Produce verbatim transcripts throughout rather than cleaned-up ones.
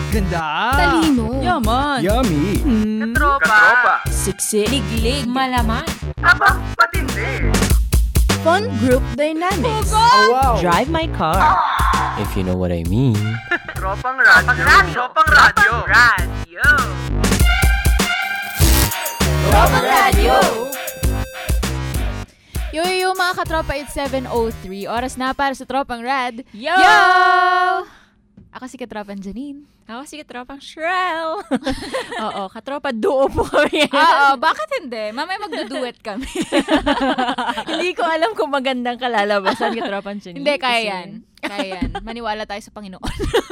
Ganda! Talino. Yaman! Yummy! Mm. Katropa. Siksik. Liglig. Malaman. Aba, patindi. Fun group dynamics. Oh, wow! Drive my car. If you know what I mean. Tropang radyo. Tropang radyo. Radyo. Tropang radyo. Yo, yo, yo, mga katropa, it's seven oh three. Oras na para sa Tropang Rad. Yo! Yo! Ako si Katropan Janine. Ako si Katropang Shrel. Oo, Katropa duo po kami. Oo, bakit hindi? Mamaya magduduet kami. Hindi ko alam kung magandang kalalabasan Katropang Janine. Hindi, kaya Kasi- yan. Kaya yan. Maniwala tayo sa Panginoon.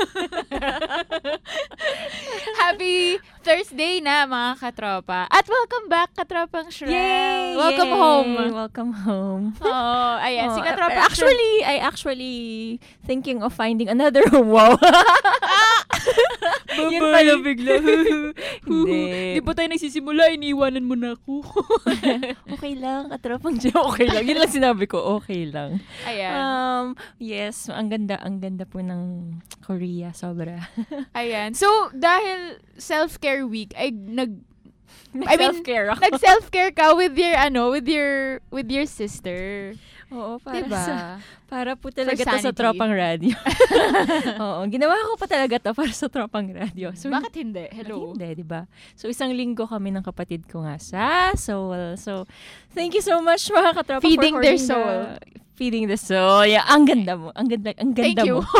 Happy Thursday na, mga katropa. At welcome back, Katropang Shrel. Yay! Welcome Yay! home. Welcome home. Oo, ayan. Si Oh, Katropang uh, actually, I actually thinking of finding another wow. Yun pala bigla. Hindi. Di pa tayo nagsisimula, iniiwanan mo na ako. Okay lang, Katropang J. Okay lang. Yun lang sinabi ko, okay lang. Ayan. Um, yes, ang ganda, ang ganda po ng Korea, sobra. Ayan. So, dahil self-care week, ay nag... I mean, Self-care ako. nag-self-care ka with your, ano, with your, with your sister. Oo, para Diba? sa, para po talaga For to sa sanity. Tropang Radio. Oo, ginawa ko pa talaga to para sa Tropang Radio. So, Bakit hindi? Hello. Hindi, di ba? So, isang linggo kami ng kapatid ko nga sa Seoul. So, thank you so much, mga katropa, Feeding for their holding soul. The, feeding the soul. Yeah, ang ganda mo. Ang ganda, ang ganda Thank you. mo.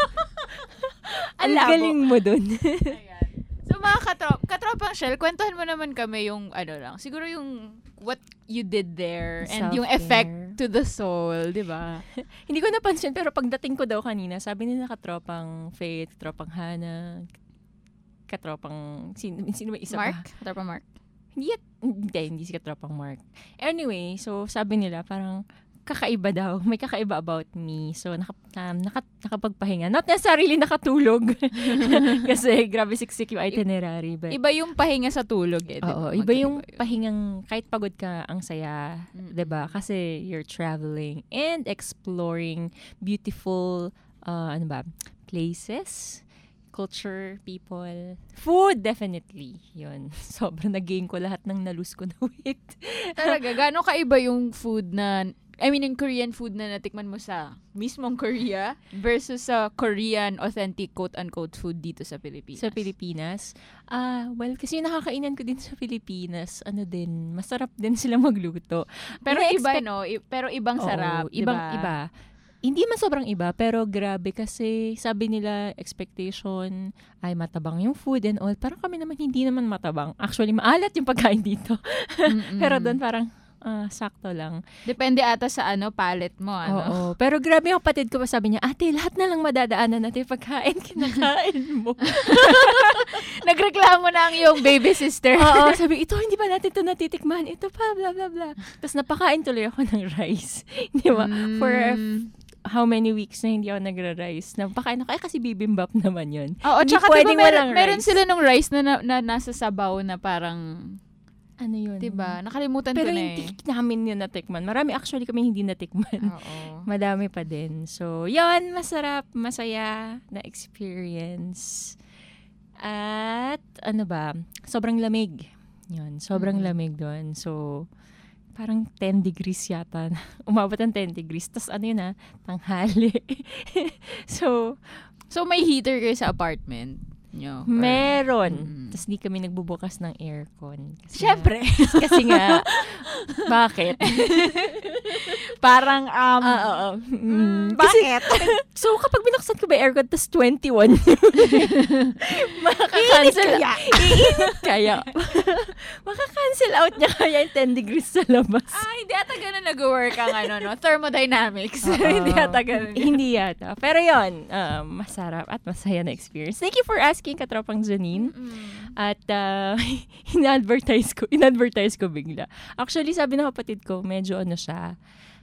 Ang Alabo. galing mo dun. Ayan. So, mga katrop, katropang Shell, kwentuhan mo naman kami yung, ano lang, siguro yung what you did there and yung Self-care. effect to the soul, di ba? Hindi ko napansin, pero pagdating ko daw kanina, sabi nila katropang Faith, katropang Hannah, katropang, sino, sino ba isa Mark? pa? Katropang Mark. Hindi, hindi, hindi si katropang Mark. Anyway, so sabi nila parang kakaiba daw. May kakaiba about me. So, naka, um, naka, nakapagpahinga. Not necessarily nakatulog. Kasi grabe siksik yung itinerary. But, Iba yung pahinga sa tulog eh. oo, diba? iba yung Magkaiba yun. pahingang kahit pagod ka, ang saya. Mm. 'Di ba? Kasi you're traveling and exploring beautiful, uh, ano ba, places, culture, people, food, definitely. Yun. Sobrang nag-gain ko lahat ng nalus ko na weight. Talaga, gano'ng kaiba yung food na, I mean, yung Korean food na natikman mo sa mismong Korea versus sa Korean authentic quote-unquote food dito sa Pilipinas? Sa Pilipinas? Ah, well, kasi yung nakakainan ko din sa Pilipinas, ano din, masarap din sila magluto. Pero May iba, expect- no? I- pero ibang Oo, sarap, ibang diba? iba. Hindi man sobrang iba, pero grabe kasi sabi nila expectation ay matabang yung food and all. Parang kami naman hindi naman matabang. Actually, maalat yung pagkain dito. Mm-mm. Pero doon parang ah, sakto lang. Depende ata sa ano, palate mo, ano? Oo. Pero grabe yung kapatid ko pa sabi niya, ate, lahat na lang madadaanan natin yung pagkain, kinakain mo. Nagreklamo na ang iyong baby sister. Oo, sabi, ito hindi ba natin ito natitikman? Ito pa, bla bla bla. Tapos napakain tuloy ako ng rice. Di ba? For Mm. how many weeks na hindi ako nagra-rice. Napakain ako, eh kasi bibimbap naman yun. Oo, Hindi tsaka diba pwedeng meron, walang meron rice. sila nung rice na, na, na nasa sabaw na parang, Ano yun? diba? Nakalimutan Pero ko na hindi eh. namin yun natikman. Marami actually kami hindi natikman. Oo. Madami pa din. So, yun, masarap, masaya na experience. At, ano ba, sobrang lamig. Yun, sobrang Mm. lamig doon. So, parang ten degrees yata. Umabot ng ten degrees. Tapos, ano yun ha, tanghali. so, So, may heater kayo sa apartment nyo? Or- meron. Mm. Tapos, di kami nagbubukas ng aircon. Kasi Siyempre. Nga, kasi nga, bakit? Parang, um, Ah, oo. Mm, bakit? So, kapag binuksan ko ba aircon, tas twenty-one, makaka-cancel. Iinit kaya. Makaka-cancel out niya kaya yung ten degrees sa labas. ah, hindi ata ganun nag-work ang ano, no? Thermodynamics. Oo. Hindi ata ganun. Hindi yata. Pero yon um, masarap at masaya na experience. Thank you for asking, Katropang Janine. Mm. At uh, in-advertise ko, in-advertise ko bigla. Actually, sabi ng kapatid ko, medyo ano siya,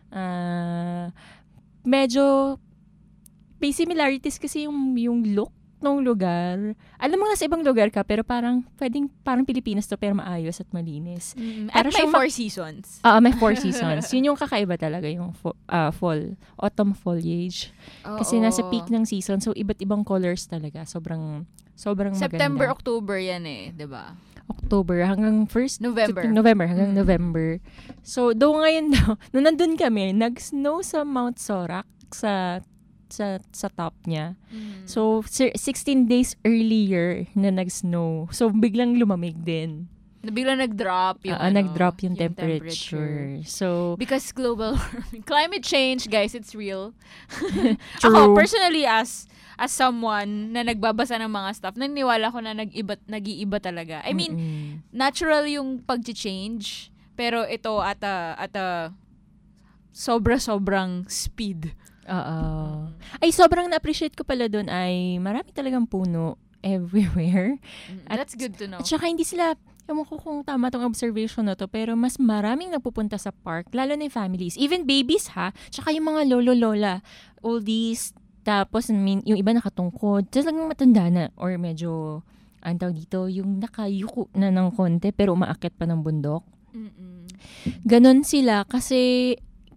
uh, medyo may similarities kasi yung, yung look ng lugar. Alam mo, nasa ibang lugar ka, pero parang, pwedeng, parang Pilipinas to, pero maayos at malinis. Mm. Pero At may siyang four seasons. Ah, may four seasons. Yun yung kakaiba talaga, yung fo- ah, fall, autumn foliage. Kasi Oo. nasa peak ng season, so iba't ibang colors talaga. Sobrang Sobrang September, maganda. October yan eh, di ba? October hanggang first November. November hanggang Mm. November. So, do ngayon daw, nung nandun kami, nag-snow sa Mount Sorak sa sa sa top niya. Mm. So, sir, sixteen days earlier na nag-snow. So, biglang lumamig din. Na biglang nag-drop yung, Ah, ano, nag-drop yung, temperature. So, Because global warming. Climate change, guys, it's real. True. Ako, personally, as as someone na nagbabasa ng mga stuff, naniniwala ko na nag-iba, nag-iiba talaga. I mean, mm-mm. natural yung pag-change, pero ito at a, at a sobra-sobrang speed. Oo. Ay, sobrang na-appreciate ko pala doon ay marami talagang puno everywhere. At- That's good to know. At saka hindi sila, ewan ko kung tama tong observation na to, pero mas maraming napupunta sa park, lalo na yung families. Even babies ha, tsaka yung mga lolo-lola, oldies, tapos I mean, yung iba nakatungkod, talagang matanda na, or medyo, ang tawag dito, yung nakayuko na ng konti, pero umaakyat pa ng bundok. Mm-mm. Ganon sila kasi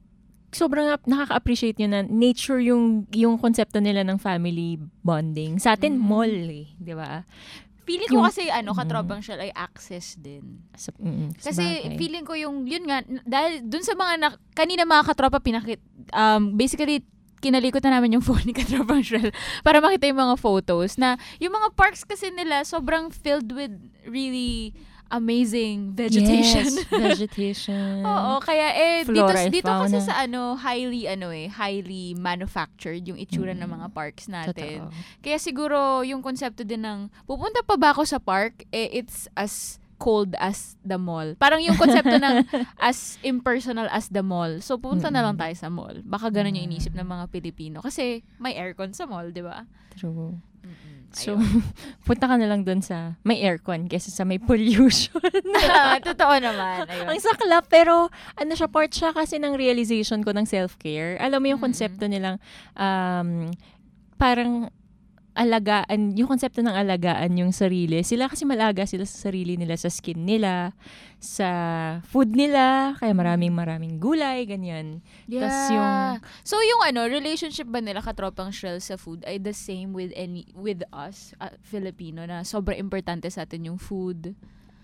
sobrang nakaka-appreciate nyo na nature yung yung konsepto nila ng family bonding. Sa atin, Mm. mall eh, di ba? Feeling ko Yung- kasi, ano, Mm. katropang siya ay access din. Sa, mm, sa Kasi bagay. feeling ko yung, yun nga, n- dahil dun sa mga, na, kanina mga katropa pinakit, um, basically, kinalikot na namin yung phone ni Katropang Shrel para makita yung mga photos na yung mga parks kasi nila sobrang filled with really amazing vegetation. Yes, vegetation. Oo, kaya eh dito Flora and dito kasi fauna. sa ano highly ano eh highly manufactured yung itsura ng mga parks natin. Totoo. Kaya siguro yung konsepto din ng pupunta pa ba ako sa park eh it's as cold as the mall. Parang yung konsepto ng as impersonal as the mall. So pupunta na lang tayo sa mall. Baka ganun yung inisip ng mga Pilipino kasi may aircon sa mall, 'di ba? True. Mm-mm. So, Ayun. punta ka na lang dun sa may aircon kesa sa may pollution. Totoo naman. Ayun. Ang saklap, pero ano siya, part siya kasi ng realization ko ng self-care. Alam mo yung Mm-mm. konsepto nilang um, parang alagaan, yung konsepto ng alagaan yung sarili. Sila kasi malaga sila sa sarili nila, sa skin nila, sa food nila, kaya maraming maraming gulay, ganyan. Yeah. Tas yung- So yung ano, relationship ba nila Katropang Shrel sa food ay the same with any with us, uh, Filipino, na sobrang importante sa atin yung food?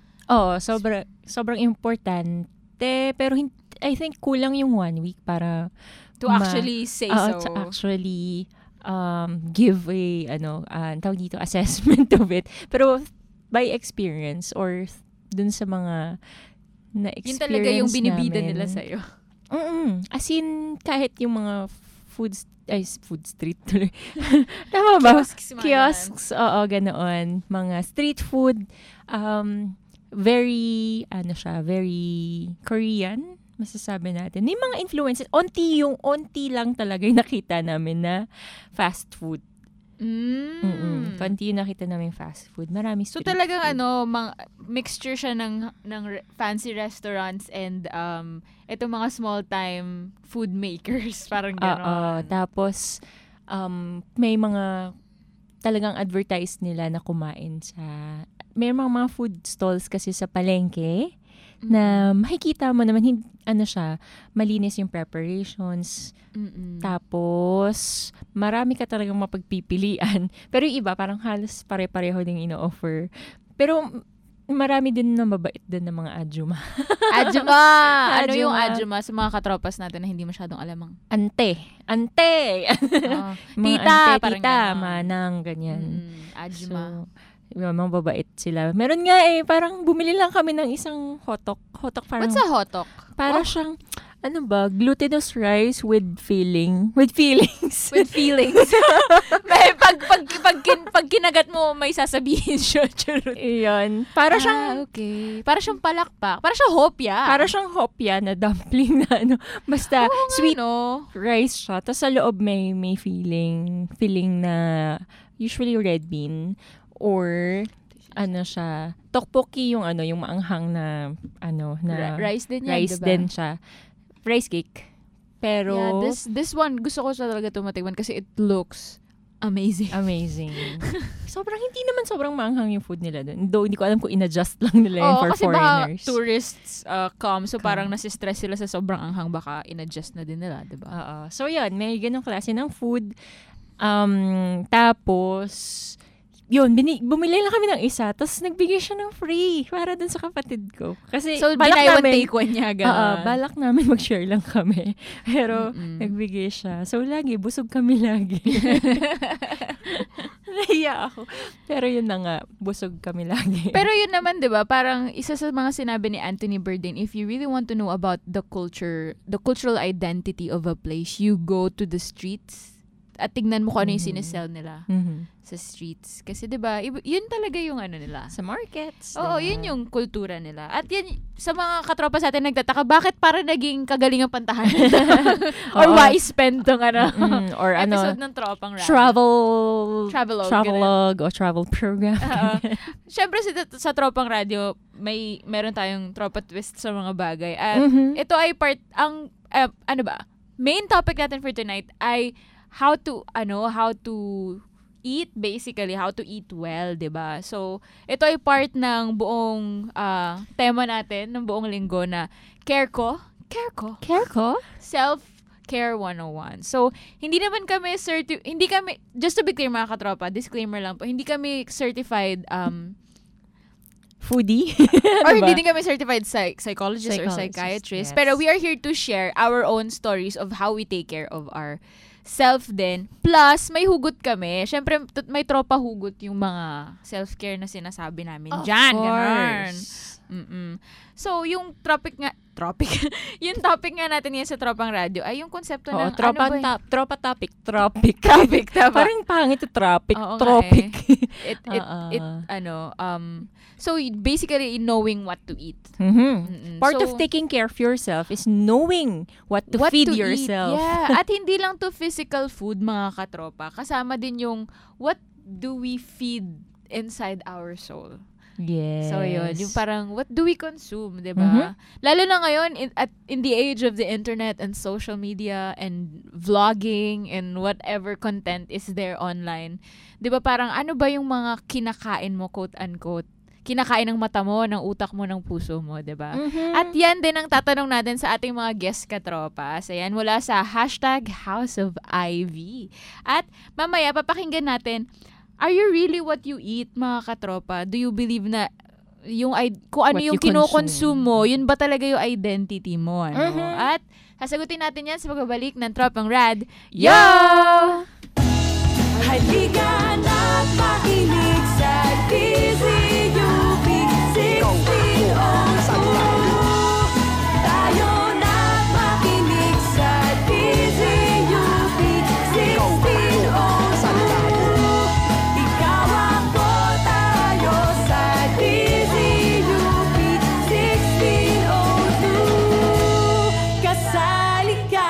Oo, sobra, sobrang importante, pero hin- I think kulang yung one week para To Ma- actually say uh, so. to actually um, give a, ano, uh, tawag dito, assessment of it. Pero by experience or dun sa mga na-experience Yun talaga yung binibida namin. nila sa'yo. Mm-mm. As in, kahit yung mga food, ay, food street tuloy. Tama ba? Kiosks, mga Kiosks, oo, ganoon. Mga street food, um, very, ano siya, very Korean, masasabi natin. May mga influences, onti yung, onti lang talaga yung nakita namin na fast food. Mm. Mm-mm. Konti yung nakita namin fast food. Marami So street talagang food. ano, mang, mixture siya ng ng re- fancy restaurants and um itong mga small time food makers, parang Oo. gano'n. Tapos, um, may mga talagang advertise nila na kumain sa, may mga mga food stalls kasi sa palengke na makikita mo naman, hindi, ano siya, malinis yung preparations. Mm-mm. Tapos, marami ka talagang mapagpipilian. Pero yung iba, parang halos pare-pareho din ino-offer. Pero, marami din na mabait din ng mga adjuma. Adjuma! Ano yung Adjuma. adjuma sa mga katropas natin na hindi masyadong alamang? Ante. Ante! Oo. Mga Tita, ante, parang tita, ganon. manang, ganyan. Mm, adjuma. So, yung mga babait sila. Meron nga eh, parang bumili lang kami ng isang hotok. Hotok parang, What's a hotok? para Oh. siyang, ano ba, glutinous rice with filling. With fillings. With feelings. may pag, pag, pag, kin, pag kinagat mo, may sasabihin siya. Charot. Iyon. Para siyang, Ah, okay. Para siyang palakpak. Para siyang hopya. para siyang hopya na dumpling na ano. Basta, Oo nga, sweet no? rice siya. Tapos sa loob may, may filling. Filling na usually red bean. Or, ano siya, tteokbokki yung ano, yung maanghang na, ano, na Ra- rice din yan, rice diba? din siya. Rice cake. Pero, Yeah, this this one, gusto ko siya talaga tumatikman kasi it looks amazing. amazing. Sobrang, hindi naman sobrang maanghang yung food nila dun. Though, hindi ko alam kung in-adjust lang nila yun Oo, for kasi foreigners. baka tourists uh, come, so Come. parang nasistress sila sa sobrang anghang, baka in-adjust na din nila, diba? Oo. So, yun, may ganong klase ng food. Um, tapos, yun, bini, bumili lang kami ng isa, tapos nagbigay siya ng free para dun sa kapatid ko. Kasi, So, balak buy one, namin, take one niya, Oo, gano'n. balak namin mag-share lang kami. Pero, Mm-mm. nagbigay siya. So, lagi, busog kami lagi. Nahiya ako. Pero yun na nga, busog kami lagi. Pero yun naman, di ba, parang isa sa mga sinabi ni Anthony Bourdain, if you really want to know about the culture, the cultural identity of a place, you go to the streets at tignan mo kung ano yung Mhm. sinesell nila Mhm. sa streets. Kasi di ba, iba- yun talaga yung ano nila. Sa markets. Oo, diba? yun yung kultura nila. At yan, sa mga katropa sa atin nagtataka, bakit para naging kagalingang pantahan? Or Oo. why spend tong ano, Mm, or ano, episode ng Tropang Rad. travel, Travelogue, travelogue o travel program. Oo. Siyempre sa, sa Tropang Radio, may meron tayong tropa twist sa mga bagay. At Mhm. ito ay part, ang, eh, ano ba, main topic natin for tonight ay how to, ano, how to eat, basically, how to eat well, 'di ba? So, ito ay part ng buong ah, tema natin, ng buong linggo na care ko, care ko, Care ko? Self-Care one oh one. So, hindi naman kami certi- hindi kami, just to be clear mga katropa, disclaimer lang po, hindi kami certified, um, Foodie? or Diba? hindi din kami certified psych- psychologist or Psychologist, psychiatrist. yes. Pero we are here to share our own stories of how we take care of our self din. Plus, may hugot kami. Siyempre, t- may tropa hugot yung mga self-care na sinasabi namin Of dyan. Ganun. course. Mm-mm. So, yung topic nga, tropic, yung topic nga natin ngayon sa Tropang Radio ay yung konsepto Oo, ng, tropa, ano ba, top, tropa topic. Tropic. Topic, tama. Parang pangit yung tropic. Oo nga Tropic. it, it, Oo. it, ano, um, so, basically, knowing what to eat. Mhm. Mm-mm. Part So, of taking care of yourself is knowing what to what feed to yourself. Eat. Yeah. At hindi lang to physical food, mga katropa. Kasama din yung what do we feed inside our soul. Yes. So, yun. Yung parang, what do we consume, di Mhm. ba? Lalo na ngayon, in, at, in the age of the internet and social media and vlogging and whatever content is there online, di ba parang, ano ba yung mga kinakain mo, quote-unquote? Kinakain ng mata mo, ng utak mo, ng puso mo, di ba? Mhm. At yan din ang tatanong natin sa ating mga guest katropas. Ayan, mula sa hashtag House of I V. At mamaya, papakinggan natin, are you really what you eat, mga katropa? Do you believe na yung i- kung ano What yung you kino-consume consume. mo, yun ba talaga yung identity mo? Ano? Mhm. At sasagutin natin yan sa pagbabalik ng Tropang Rad. Yo! Halika na't makinig sa D Z U P sixteen oh two. Tayo na't makinig sa D Z U P sixteen oh two. Ikaw ako, tayo sa D Z U P sixteen oh two. Kasali ka.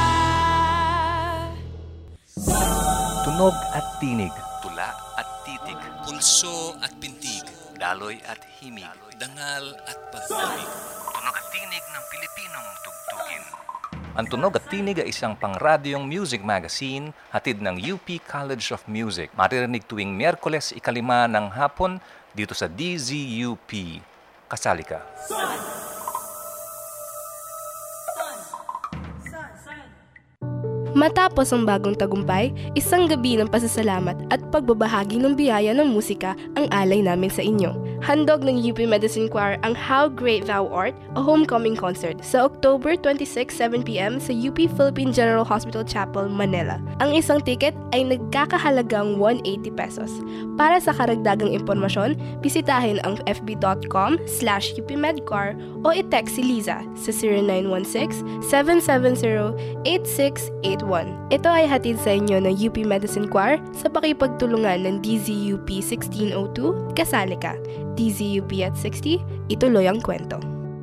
Tunog at tinig, tula at titig, Pulso at pintig, daloy at himig, dangal at pag-ibig. tunog at tinig ng Pilipinong tugtugin. Ang Tunog at Tinig ay isang pangradyong music magazine hatid ng U P College of Music. Maririnig tuwing Miyerkules ikalima ng hapon dito sa D Z U P. Kasali ka. Matapos ang bagong tagumpay, isang gabi ng pasasalamat at pagbabahagi ng biyaya ng musika ang alay namin sa inyo. Handog ng U P Medicine Choir ang How Great Thou Art, a homecoming concert sa October twenty-sixth, seven p m sa U P Philippine General Hospital Chapel, Manila. Ang isang ticket ay nagkakahalagang one hundred eighty pesos. Para sa karagdagang impormasyon, bisitahin ang f b dot com slash U P Medchoir o i-text si Liza sa zero nine one six, seven seven zero, eight six eight one. Ito ay hatid sa inyo ng U P Medicine Choir sa pakipagtulungan ng D Z U P sixteen oh two. Kasali ka. D Z U P at sixty, ituloy ang kwento.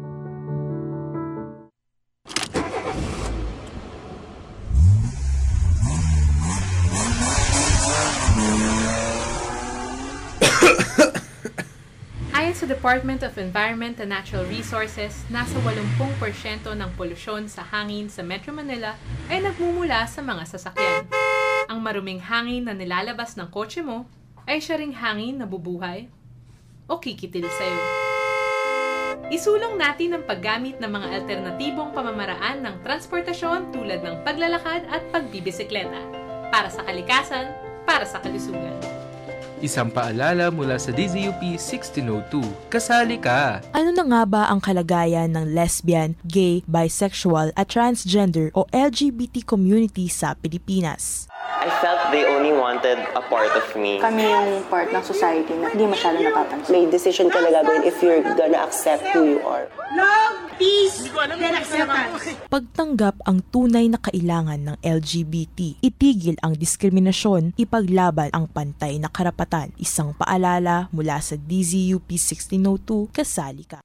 Ayon sa Department of Environment and Natural Resources, nasa eighty percent ng polusyon sa hangin sa Metro Manila ay nagmumula sa mga sasakyan. Ang maruming hangin na nilalabas ng kotse mo ay siya ring hangin na bubuhay o kikitil sa'yo. Isulong natin ang paggamit ng mga alternatibong pamamaraan ng transportasyon tulad ng paglalakad at pagbibisikleta para sa kalikasan, para sa kalusugan. Isang paalala mula sa D Z U P sixteen oh two. Kasali ka! Ano na nga ba ang kalagayan ng lesbian, gay, bisexual at transgender o L G B T community sa Pilipinas? I felt they only wanted a part of me. Kami yung part ng society na hindi masyado napapansin. May decision ka na gagawin if you're gonna accept who you are. Love, peace, and acceptance. Pagtanggap ang tunay na kailangan ng L G B T, itigil ang diskriminasyon, ipaglaban ang pantay na karapatan. Isang paalala mula sa D Z U P sixteen oh two, kasali ka.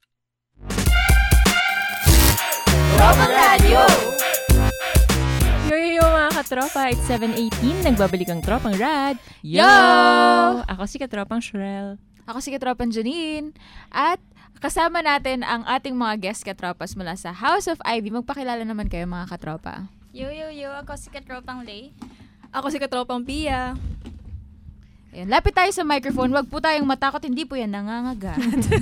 Tropang Radyo! Yo, yo, yo, mga katropa, it's seven eighteen, nagbabalik ang Tropang Rad. Yo! Ako si Katropang Shrel. Ako si Katropang Janine. At kasama natin ang ating mga guest katropas mula sa House of Ivy. Magpakilala naman kayo, mga katropa. Yo, yo, yo, ako si Katropang Lay. Ako si Katropang Pia. Ayan, lapit tayo sa microphone. Wag po tayong matakot, hindi po yan nangangagat.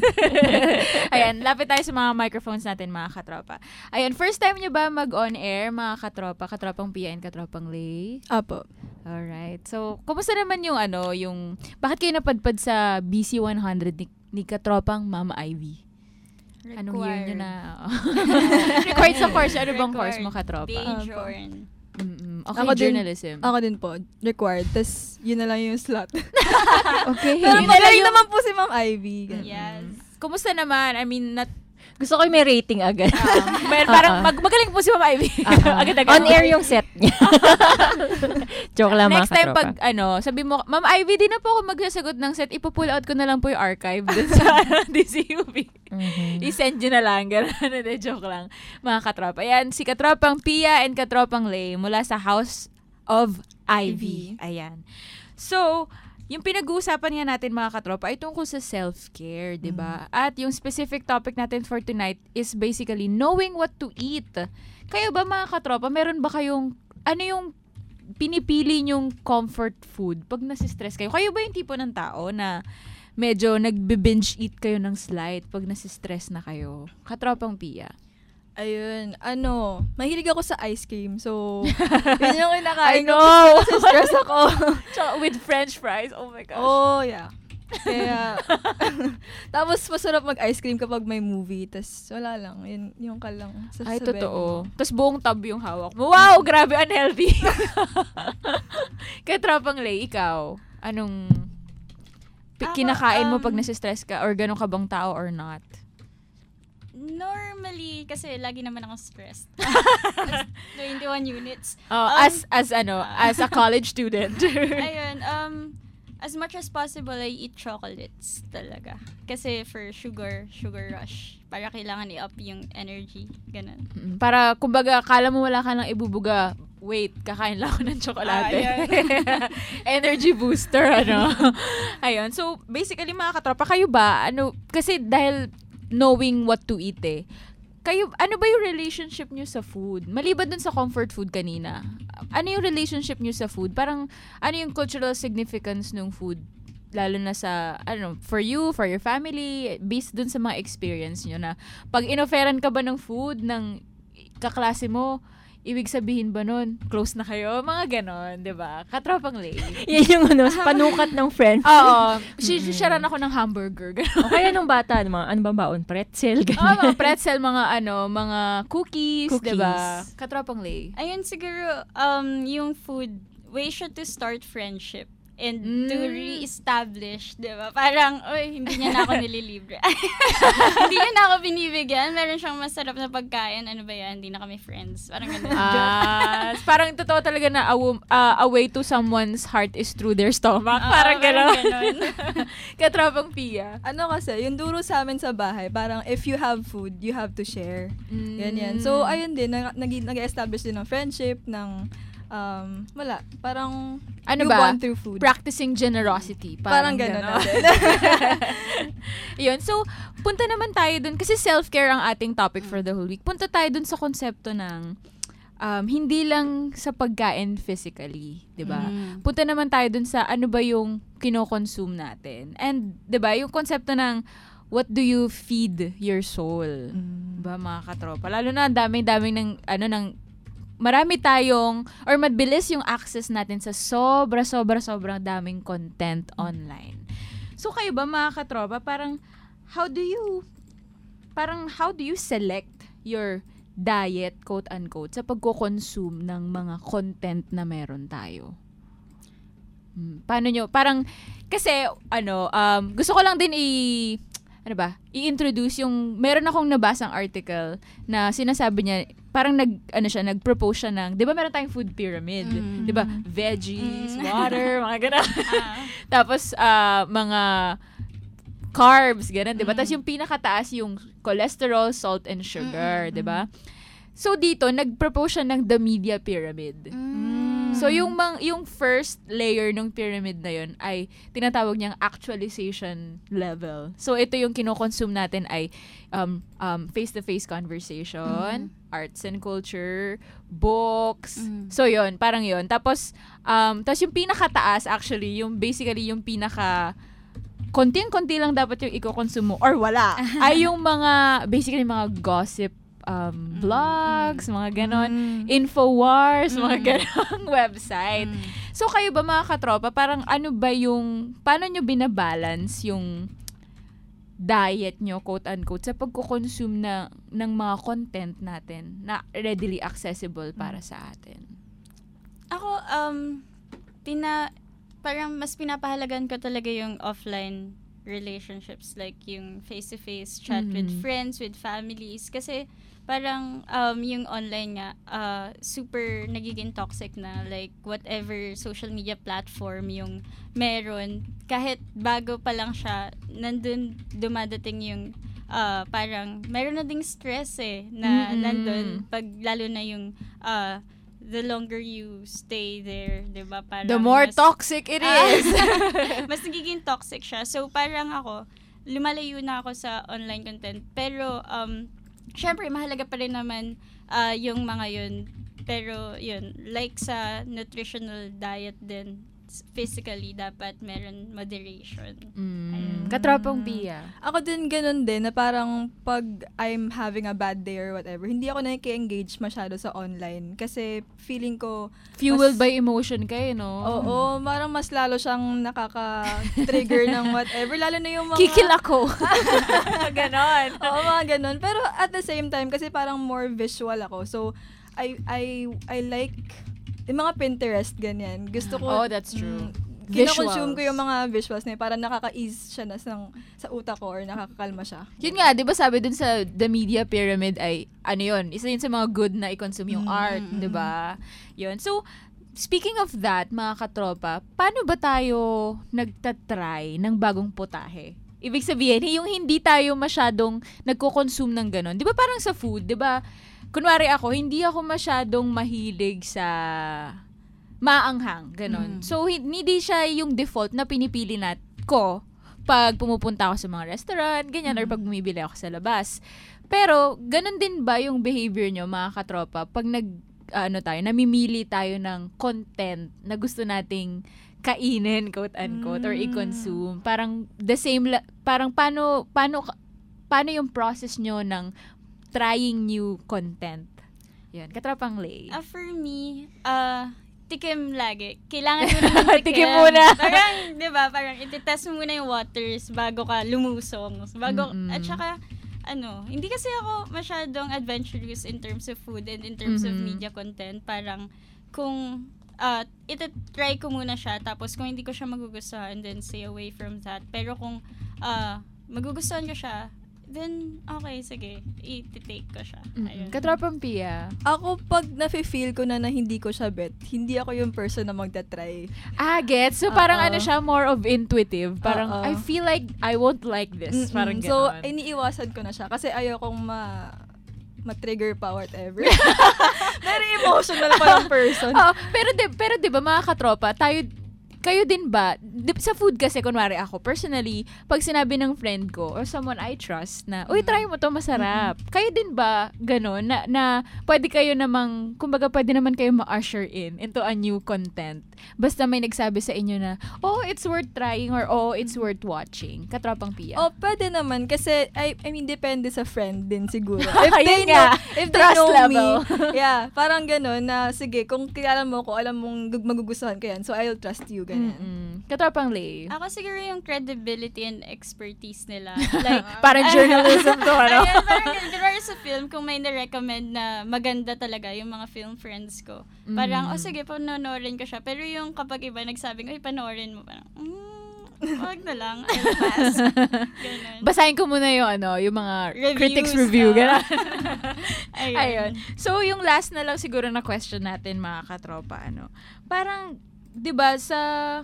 Ayan, lapit tayo sa mga microphones natin, mga katropa. Ayan, first time nyo ba mag-on-air, mga katropa? Katropang Pia and Katropang Lay? Apo. Alright. So, kumusta naman yung ano, yung, bakit kayo napadpad sa B C one hundred ni, ni Katropang Mama Ivy? Required. Anong year nyo na? Required sa course. Ano bang course mo, Katropa? Bjorn. Mm-mm. Okay, ako journalism. Din, ako din po, required. Tapos, yun na lang yung slot. Okay. Pero magaling naman po si Ma'am Ivy. Ganun. Yes. Kumusta naman? I mean, not, gusto ko yung may rating agad. Um, may, parang mag, magaling po si Ma'am Ivy. Uh-huh. Agad-agad. On air yung set niya. Joke lang, mga Next time katropa. pag, ano, sabi mo, Ma'am Ivy, di na po ako magsasagot ng set. Ipo-pull out ko na lang po yung archive dun sa D Z U P. Mm-hmm. I-send nyo na lang. Gano'n, joke lang. Mga katropa. Ayan, si Katropang Pia and Katropang Lay mula sa House of Ivy. Ayan. So, yung pinag-uusapan nga natin, mga katropa, ay tungkol sa self-care, di ba? Mm. At yung specific topic natin for tonight is basically knowing what to eat. Kayo ba, mga katropa, meron ba kayong, ano yung pinipili nyong comfort food pag nasistress kayo? Kayo ba yung tipo ng tao na medyo nagbe-binge eat kayo ng slight pag nasistress na kayo? Katropang Pia. Ayun, ano, mahilig ako sa ice cream. So, yun yung kinakain I know! ko. Stress ako. With french fries, oh my gosh. Oh, yeah. Kaya, tapos masarap mag-ice cream kapag may movie. Tapos wala lang, yun, yung ka lang. Ay, totoo. Tapos buong tab yung hawak mo. Wow, grabe, unhealthy. Katropang Lay, ikaw, anong Ako, kinakain mo um, pag nasistress ka or ganun ka bang tao or not? Normally, kasi lagi naman ako stressed. twenty-one units. Oh, um, as as ano, as a college student. Ayun, um as much as possible I eat chocolates talaga. Kasi for sugar, sugar rush. Para kailangan i-up yung energy, ganun. Mm-hmm. Para kumbaga kala mo wala ka nang ibubuga, wait, kakain lang ako ng tsokolate. Ah, energy booster, ano. Ayun. So, basically, mga katropa, kayo ba, ano, kasi dahil knowing what to eat eh, kayo, ano ba yung relationship nyo sa food? Maliban dun sa comfort food kanina, ano yung relationship nyo sa food? Parang, ano yung cultural significance ng food? Lalo na sa, ano, for you, for your family, based dun sa mga experience nyo na, pag inoferan ka ba ng food ng kaklase mo, ibig sabihin ba nun, close na kayo? Mga ganon, di ba? Katropang Lay. Yan yung ano, panukat ng friend. Oo. Sisharan ako ng hamburger. O kaya nung bata, mga, ano ba baon? Pretzel, ganyan. Oo, mga pretzel, mga ano, mga cookies, cookies. di ba? Katropang Lay. Ayun, siguro, um, yung food, way siya to start friendship. And mm. to re-establish, di ba? Parang, oy, hindi niya na ako nililibre. Hindi niya na ako binibigyan. Meron siyang masarap na pagkain. Ano ba yan? Hindi na kami friends. Parang ganun. Ah, parang totoo talaga na a, uh, a way to someone's heart is through their stomach. Uh, parang gano'n. Katropang Pia. Ano kasi, yung duro sa amin sa bahay, parang if you have food, you have to share. Mm. Ganyan. So, ayun din, nag- nag-establish din ng friendship, ng Um, wala. Parang ano you ba? bond through food. Practicing generosity. Parang, parang gano'n na din. Yun. So, punta naman tayo dun. Kasi self-care ang ating topic for the whole week. Punta tayo dun sa konsepto ng um, hindi lang sa pagkain physically. Diba? Mm. Punta naman tayo dun sa ano ba yung kino-consume natin. And, diba, yung konsepto ng what do you feed your soul? Mm. Diba, mga katropa? Lalo na, daming-daming ng, ano, ng marami tayong, or mabilis yung access natin sa sobra-sobra-sobrang daming content online. So, kayo ba mga katropa, parang, how do you, parang, how do you select your diet, quote-unquote, sa pagko-consume ng mga content na meron tayo? Hmm, paano nyo, parang, kasi, ano, um, gusto ko lang din i, ano ba, i-introduce yung, meron akong nabasang article na sinasabi niya, parang nag, ano siya, nag-propose siya ng, di ba meron tayong food pyramid? Mm. Di ba? Veggies, mm. water, mga gano'n. Ah. Tapos, uh, mga carbs, gano'n, di ba? Mm. Tapos yung pinakataas yung cholesterol, salt, and sugar, mm. di ba? So, dito, nag-propose siya ng the media pyramid. Mm. So, yung, mang, yung first layer ng pyramid na yun ay tinatawag niyang actualization level. So, ito yung kinokonsume natin ay um, um, face-to-face conversation, mm. arts and culture, books. Mm. So, yun, parang yun. Tapos, um, tapos yung pinakataas, actually, yung basically yung pinaka konti-konti lang dapat yung i-consume mo or wala. Ay yung mga, basically mga gossip um, vlogs, mm. mga ganon, mm. Infowars, mm. mga ganong website. Mm. So, kayo ba mga katropa, parang ano ba yung, paano nyo binabalance yung diet nyo, quote-unquote, sa pagkukonsume na, ng mga content natin na readily accessible para mm. sa atin? Ako, um, pina, parang mas pinapahalagan ko talaga yung offline relationships, like yung face-to-face chat mm-hmm. with friends, with families, kasi parang um, yung online nga, uh, super nagiging toxic na, like whatever social media platform yung meron, kahit bago pa lang siya, nandun dumadating yung uh, parang meron na ding stress eh, na mm-hmm. nandun, pag lalo na yung uh, the longer you stay there, diba? Parang the more mas, toxic it is. Mas nagiging toxic siya. So, parang ako, lumalayo na ako sa online content. Pero, um, syempre, mahalaga pa rin naman uh, yung mga yun. Pero, yun, like sa nutritional diet din, physically, dapat meron moderation. Mm. Katropang Pia. Ako din ganun din, na parang pag I'm having a bad day or whatever, hindi ako naki-engage masyado sa online. Kasi feeling ko... Fueled mas, by emotion kayo, no? Oo, parang mas lalo siyang nakaka-trigger ng whatever. Lalo na yung mga... Kikil ako. Ganon. Oo, mga ganon. Pero at the same time, kasi parang more visual ako. So, I I I like... yung mga Pinterest, ganyan. Gusto ko... Oh, that's true. Mm, kinoconsume ko yung mga visuals na yun. Parang nakaka-ease siya na sa, sa utak ko or nakakakalma siya. Yun nga, di ba sabi dun sa The Media Pyramid ay, ano yun, isa yun sa mga good na i-consume yung mm-hmm. art, di ba? Yun. So, speaking of that, mga katropa, paano ba tayo nagtatry ng bagong putahe? Ibig sabihin, yung hindi tayo masyadong nagko-consume ng ganon. Di ba parang sa food, di ba? Kunwari ako, hindi ako masyadong mahilig sa maanghang, ganon. Mm. So, hindi siya yung default na pinipili nat ko pag pumupunta ako sa mga restaurant, ganyan, mm. or pag bumibili ako sa labas. Pero, ganon din ba yung behavior nyo, mga katropa, pag nag, ano tayo, namimili tayo ng content na gusto nating kainin, quote-unquote, mm. or i-consume? Parang the same, la- parang paano, paano, paano yung process nyo ng trying new content? Yan, katropang Lay. Uh, for me, uh, tikim lagi. Kailangan mo rin tikim. Tikim muna. Parang, di ba, parang ititest mo muna yung waters bago ka lumusong. Bago, mm-hmm. at saka, ano, hindi kasi ako masyadong adventurous in terms of food and in terms mm-hmm. of media content. Parang, kung, uh, iti-try ko muna siya, tapos kung hindi ko siya magugustuhan, then stay away from that. Pero kung, uh, magugustuhan ko siya, then, okay, sige, i-take ko siya. Mm-hmm. Katropang Pia. Ako, pag nafe-feel ko na na hindi ko siya bet, hindi ako yung person na magta-try. Ah, gets? So, parang Uh-oh. ano siya, more of intuitive. Parang, Uh-oh. I feel like I won't like this. Mm-hmm. Parang gano'n. So, iniiwasan ko na siya. Kasi ayokong ma... ma-trigger pa, whatever. Very emotional pa ng person. Oh, pero, di, pero di ba, mga katropa, tayo, kayo din ba, di- sa food kasi, kunwari ako, personally, pag sinabi ng friend ko or someone I trust na, uy, try mo to, masarap. Mm-hmm. Kayo din ba, gano'n, na, na pwede kayo namang, kumbaga, pwede naman kayo ma-usher in into a new content. Basta may nagsabi sa inyo na, oh, it's worth trying or oh, it's worth watching. Katropang Pia. Oh, pwede naman. Kasi, I, I mean, depende sa friend din siguro. If they know, nga. if they Trust know level. me, yeah, parang gano'n na, sige, kung kilala mo ko, alam mong magugustuhan ko yan. So, I'll trust you, ganyan. Mm-mm. Katropang Lay. Ako siguro yung credibility and expertise nila. Like, parang journalism to, ano? Ayan, parang ganyan sa film, kung may na-recommend na maganda talaga yung mga film friends ko. Parang, mm. oh sige, panoorin ko siya. Pero yung kapag iba nagsabing, ay, panoorin mo, parang, mm, wag na lang, I'll pass. Ganun. Basahin ko muna yung, ano, yung mga Reviews, critics review. Uh, Ayun. Ayun. So, yung last na lang siguro na question natin, mga katropa, ano, parang, 'di ba sa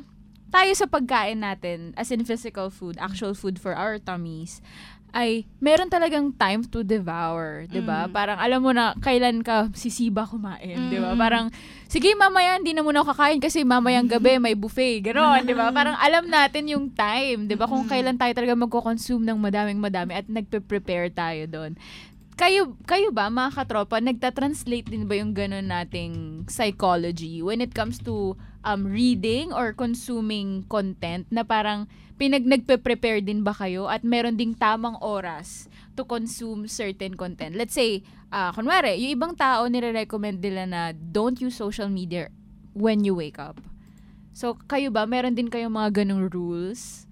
tayo sa pagkain natin as in physical food, actual food for our tummies, ay meron talagang time to devour, 'di ba? Mm. Parang alam mo na kailan ka sisiba kumain, mm. 'di ba? Parang sige mamaya hindi na muna ako kakain kasi mamayang gabi may buffet, gano'n, 'di ba? Parang alam natin yung time, 'di ba? Kung kailan tayo talaga magko-consume ng madaming madami at nagpe-prepare tayo doon. Kayo, kayo ba, mga katropa, nagta-translate din ba yung gano'n nating psychology when it comes to um, reading or consuming content na parang pinag nagpe-prepare din ba kayo at meron ding tamang oras to consume certain content? Let's say, uh, kunwari, yung ibang tao nire-recommend nila na don't use social media when you wake up. So, kayo ba, meron din kayong mga ganong rules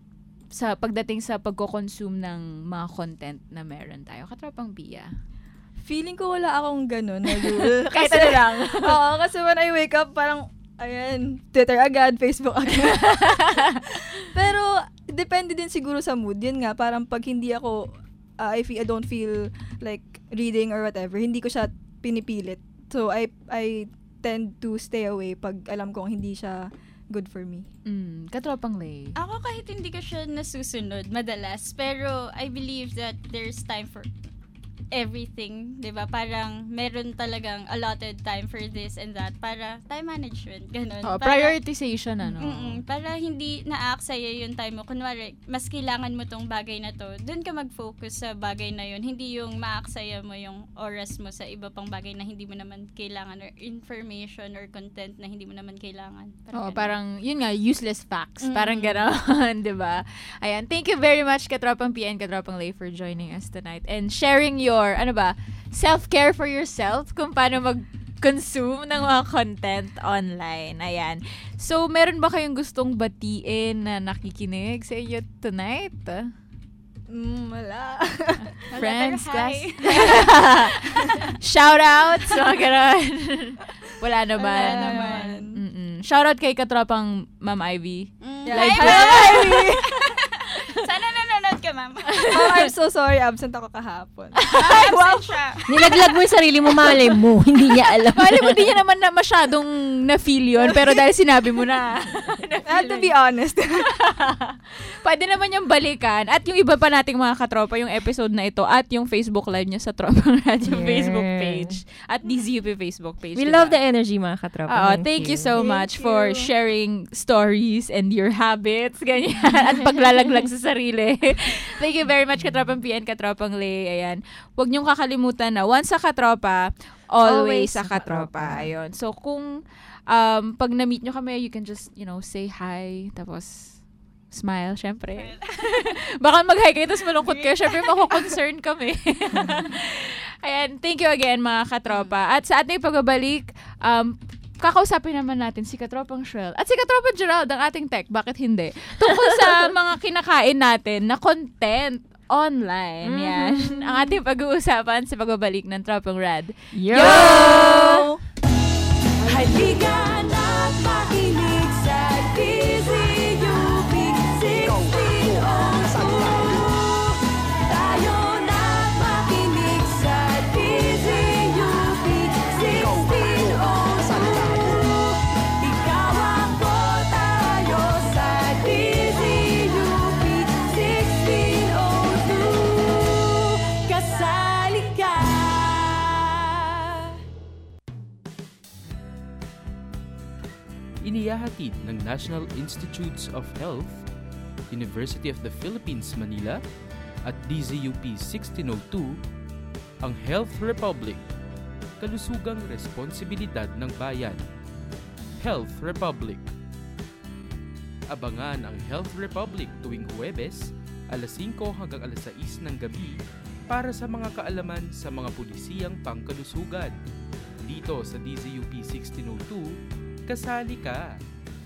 sa pagdating sa pagko-consume ng mga content na meron tayo? Katropang Pia. Feeling ko wala akong ganun na rule. Kahit ano lang. Oo, kasi when I wake up, parang, ayan, Twitter agad, Facebook agad. Pero, depende din siguro sa mood. Yun nga, parang pag hindi ako, uh, I, feel, I don't feel like reading or whatever, hindi ko siya pinipilit. So, I, I tend to stay away pag alam kong hindi siya good for me. Mm, katropang Lay. Ako kahit hindi ko siya nasusunod madalas, pero I believe that there's time for everything, 'di ba? Parang meron talagang allotted time for this and that para time management, ganun. Oh, para, prioritization ano. Mm-mm, para hindi naaaksaya yung time mo. Kunwari, mas kailangan mo tong bagay na to, doon ka mag-focus sa bagay na yun. Hindi yung maaksaya mo yung oras mo sa iba pang bagay na hindi mo naman kailangan or information or content na hindi mo naman kailangan. Parang oh, parang yun nga, useless facts. Mm-hmm. Parang gano'n, 'di ba? Ayan, thank you very much Katropang P and Katropang Lay for joining us tonight and sharing your or ano ba, self-care for yourself kung paano mag-consume ng mga content online. Ayan. So, meron ba kayong gustong batiin na nakikinig sa inyo tonight? Mm, wala. Friends, class. Shoutouts, mga gano'n. Wala naman. Wala naman. Mm-mm. Shoutout kay Katropang Ma'am Ivy. Mm. Like, Hi, Ma'am Ivy! Sana nanonood ka, Ma'am. Oh, I'm so sorry. Absent ako kahapon. Ay, wow. Siya. Nilaglag mo yung sarili mo, malay mo. Hindi niya alam. Malay mo, hindi niya naman na masyadong na-feel yun. Pero dahil sinabi mo na. I have to be honest. Pwede naman yung balikan. At yung iba pa nating mga katropa, yung episode na ito at yung Facebook Live niya sa Tropang Radio yeah. Facebook page. At D Z U P Facebook page. We diba? love the energy, mga katropa. Uh, thank, thank you so thank much you. for sharing stories and your habits. Ganyan. At paglalaglag sa sarili. Thank you very much, Katropang P and Katropang Lay. Ayan. Huwag niyong kakalimutan na once sa katropa, always, always sa katropa. Ayun. So, kung um, pag na-meet nyo kami, you can just, you know, say hi. Tapos, smile, syempre. Baka mag-hi kayo, tapos malungkot kayo. Syempre, mako-concern kami. Ayan. Thank you again, mga katropa. At sa ating pagbabalik, um, kakausapin naman natin si Katropang Shrel at si Katropang Gerald, ang ating tech, bakit hindi? Tungkol sa mga kinakain natin na content online. Mm-hmm. Yan. Ang ating pag-uusapan sa pagbabalik ng Tropang Rad. Yo! Yo! Halika na't makinig sa D Z U P sixteen oh two. Tayo na't makinig sa D Z U P sixteen oh two. Ikaw ako, tayo sa D Z U P sixteen oh two. Kasali ka. Ihahatid ng National Institutes of Health, University of the Philippines, Manila, at D Z U P sixteen oh two, ang Health Republic, kalusugang responsibilidad ng bayan. Health Republic. Abangan ang Health Republic tuwing Huwebes, alas singko hanggang alas sais ng gabi para sa mga kaalaman sa mga pulisiyang pangkalusugan. Dito sa D Z U P sixteen oh two, kasali ka!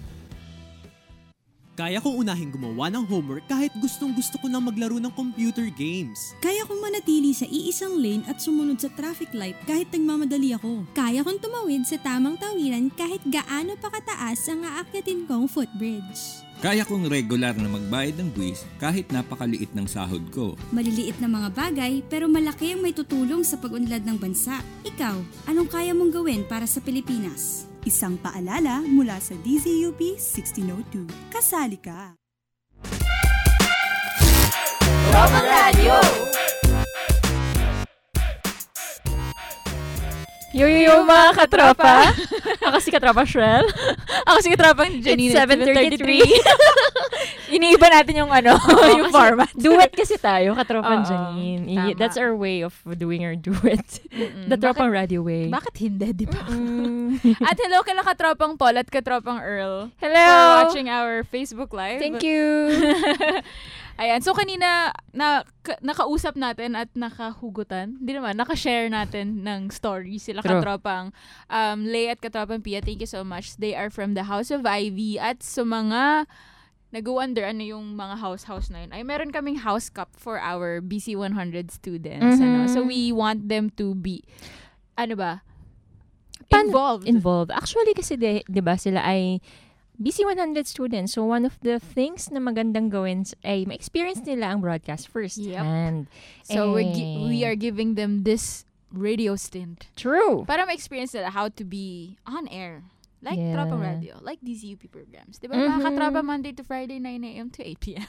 Kaya kong unahing gumawa ng homework kahit gustong gusto ko nang maglaro ng computer games. Kaya kong manatili sa iisang lane at sumunod sa traffic light kahit nagmamadali ako. Kaya kong tumawid sa tamang tawiran kahit gaano pa kataas ang aakyatin kong footbridge. Kaya kong regular na magbayad ng buwis kahit napakaliit ng sahod ko. Maliliit na mga bagay pero malaki ang may tutulong sa pag-unlad ng bansa. Ikaw, anong kaya mong gawin para sa Pilipinas? Isang paalala mula sa D Z U P sixteen oh two. Kasali ka! Tropang Radyo! Yo, yo, yo, mga katropa! Ako si katropa Shrel. Ako si katropang Janine. It's seven thirty-three. Iniiba natin yung ano, Oh, yung kasi format. Duet kasi tayo, katropang Oo, Janine. I- tama. That's our way of doing our duet. Mm-mm. The tropang Bakit- radio way. Bakit hindi, di ba? At hello kila katropang Paul at katropang Earl. Hello! For watching our Facebook Live. Thank you! Ayan, so kanina na, ka, nakausap natin at nakahugutan, hindi naman, nakashare natin ng stories sila True. katropang um, Lay at katropang Pia. Thank you so much. They are from the House of Ivy at sa mga nag-wonder ano yung mga house-house na yun. Ay, meron kaming house cup for our B C one hundred students. Mhm. Ano? So we want them to be, ano ba, Pan- involved. Involved. Actually kasi, di, di ba, sila ay B C one hundred students. So, one of the things na magandang gawin ay ma-experience nila ang broadcast first Yep. hand. So we're Eh, gi- we are giving them this radio stint. True. Para ma-experience nila how to be on air. Like Yeah. Tropang Radio. Like D Z U P programs. Diba? Mhm. Mga katropa Monday to Friday, nine a.m. to eight p.m.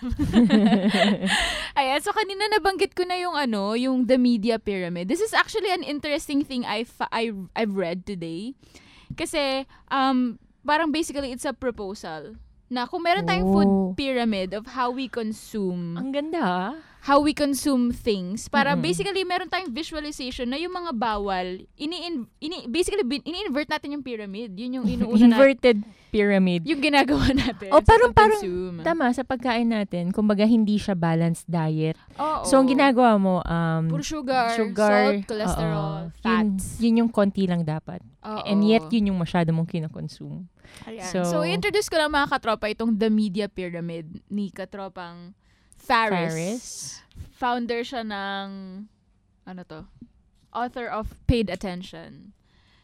Ayan. So, kanina nabanggit ko na yung ano, yung the media pyramid. This is actually an interesting thing I fa- I, I've read today. Kasi, um, parang basically it's a proposal na kung meron tayong Oh. food pyramid of how we consume. Ang ganda ah. How we consume things. Para Mm-mm. basically meron tayong visualization na yung mga bawal, ini, ini basically bin, ini-invert natin yung pyramid. Yun yung inuuna natin. Inverted pyramid. Yung ginagawa natin. O sa parang parang pag-consume. tama sa pagkain natin. Kumbaga hindi siya balanced diet. Oo. So ang ginagawa mo um Puro sugar, sugar, salt, cholesterol, oo. fats. Yun, yun yung konti lang dapat. Oo. And yet yun yung masyado mong kinokonsume. Ayan. So, So, introduce ko lang mga katropa itong The Media Pyramid ni katropang Faris. Faris. Founder siya ng, ano to? Author of Paid Attention.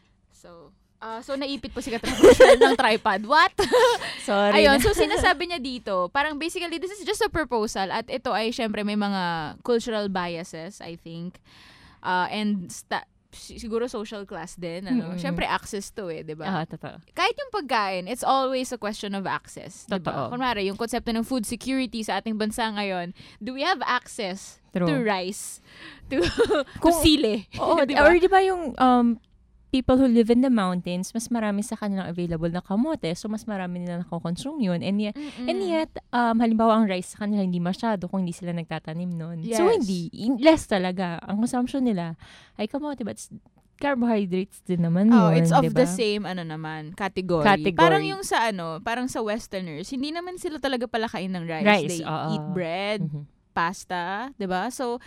So, uh, so naipit po si katropang Shell ng tripod. What? Sorry. Ayun, so sinasabi niya dito, parang basically this is just a proposal at ito ay syempre may mga cultural biases, I think. Uh, and sta- siguro social class din, ano. Mm-mm. Syempre access to eh, 'di ba? Ah, totoo. Kahit yung pagkain, it's always a question of access, 'di ba? Totoo. Kunwari, yung konsepto ng food security sa ating bansa ngayon, do we have access True. to rice? To, Kung- to sili? Oo, Di ba? or di ba yung um, people who live in the mountains, mas marami sa kanilang available na kamote, so mas marami nila nako-consume yun. And yet, Mm-mm. and yet um, halimbawa ang rice sa kanila hindi masyado kung hindi sila nagtatanim nun. Yes. So hindi, in- less talaga. Ang consumption nila ay kamote, but s- carbohydrates din naman Oh, yun, it's of diba? the same ano naman, category. Category. Parang yung sa ano, parang sa westerners, hindi naman sila talaga pala kain ng rice. Rice, They oo. eat bread, Mhm. pasta, 'di ba? So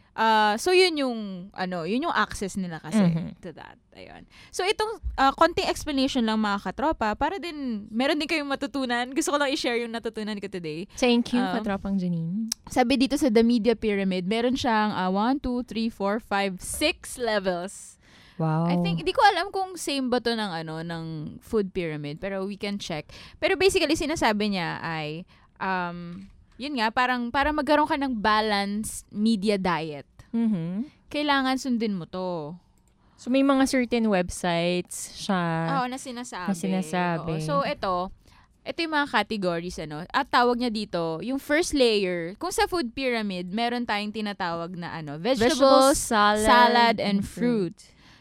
uh, so yun yung ano, yun yung access nila kasi Mhm. to that. Ayun. So itong uh, konting explanation lang mga katropa para din meron din kayong matutunan. Gusto ko lang i-share yung natutunan ko today. Thank you, Um, katropang Janine. Sabi dito sa The Media Pyramid, meron siyang uh, one, two, three, four, five, six levels. Wow. I think, hindi ko alam kung same ba to ng, ano, ng food pyramid, pero we can check. Pero basically, sinasabi niya ay, um, yun nga, parang, para magkaroon ka ng balanced media diet, Mhm. kailangan sundin mo to. So may mga certain websites siya Oo, na sinasabi. na sinasabi. Oo. So, ito, ito yung mga categories, ano. At tawag niya dito, yung first layer, kung sa food pyramid, meron tayong tinatawag na, ano, vegetables, Vegetables, salad, salad, and and fruit.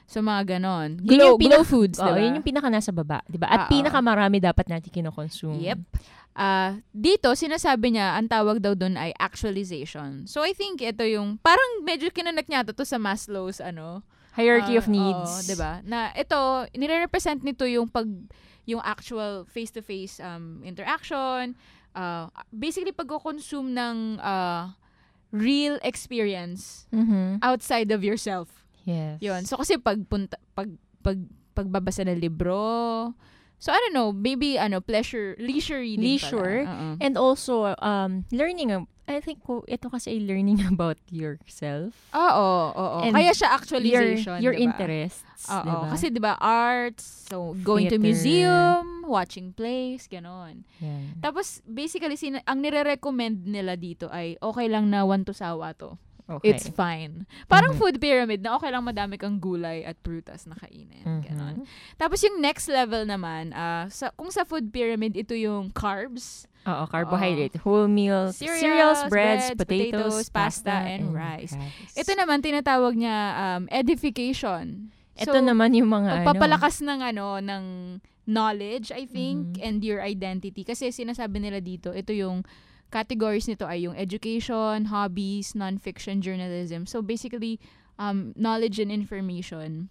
So, mga ganon. Yun Glow, yung pinaka- glow foods, Oo, diba? yun yung pinaka nasa baba, diba? At Oo. pinakamarami dapat natin kinokonsume. Yep. Ah, dito, sinasabi niya, ang tawag daw doon ay actualization. So, I think ito yung, parang medyo kinanak niya to sa Maslow's, ano, Hierarchy ah, of needs. oo, diba? Na ito, nire-represent nito yung pag, yung actual face-to-face um, interaction, uh, basically pag-consume ng uh, real experience Mhm. outside of yourself. Yes. Yun. So, kasi pag, punta, pag, pag, pagbabasa ng libro, so, I don't know, maybe, ano, pleasure, leisure reading Leisure. pala. Oo. And also, um, learning, ab- I think, ko, ito kasi ay learning about yourself. Oo, oo. And Kaya siya actualization, Your, your diba? interests, Oo. diba? Kasi, diba, arts, so, going to Theater. museum, watching plays, ganon. Yan. Tapos, basically, sina- ang nire-recommend nila dito ay, okay lang na one to sawa to. Okay. It's fine. Parang Mhm. food pyramid na okay lang madami kang gulay at prutas na kainin. Mhm. Ganon. Tapos yung next level naman, ah, sa, kung sa food pyramid, ito yung carbs. Oo, carbohydrate. Whole meal. Cereals, Cereals, breads, potatoes, potatoes, pasta, and and rice. rice. Ito naman, tinatawag niya um, edification. Ito naman yung mga pagpapalakas ng ano, ng knowledge, I think, Mhm. and your identity. Kasi sinasabi nila dito, ito yung categories nito ay yung education, hobbies, non-fiction, journalism. So basically, um, knowledge and information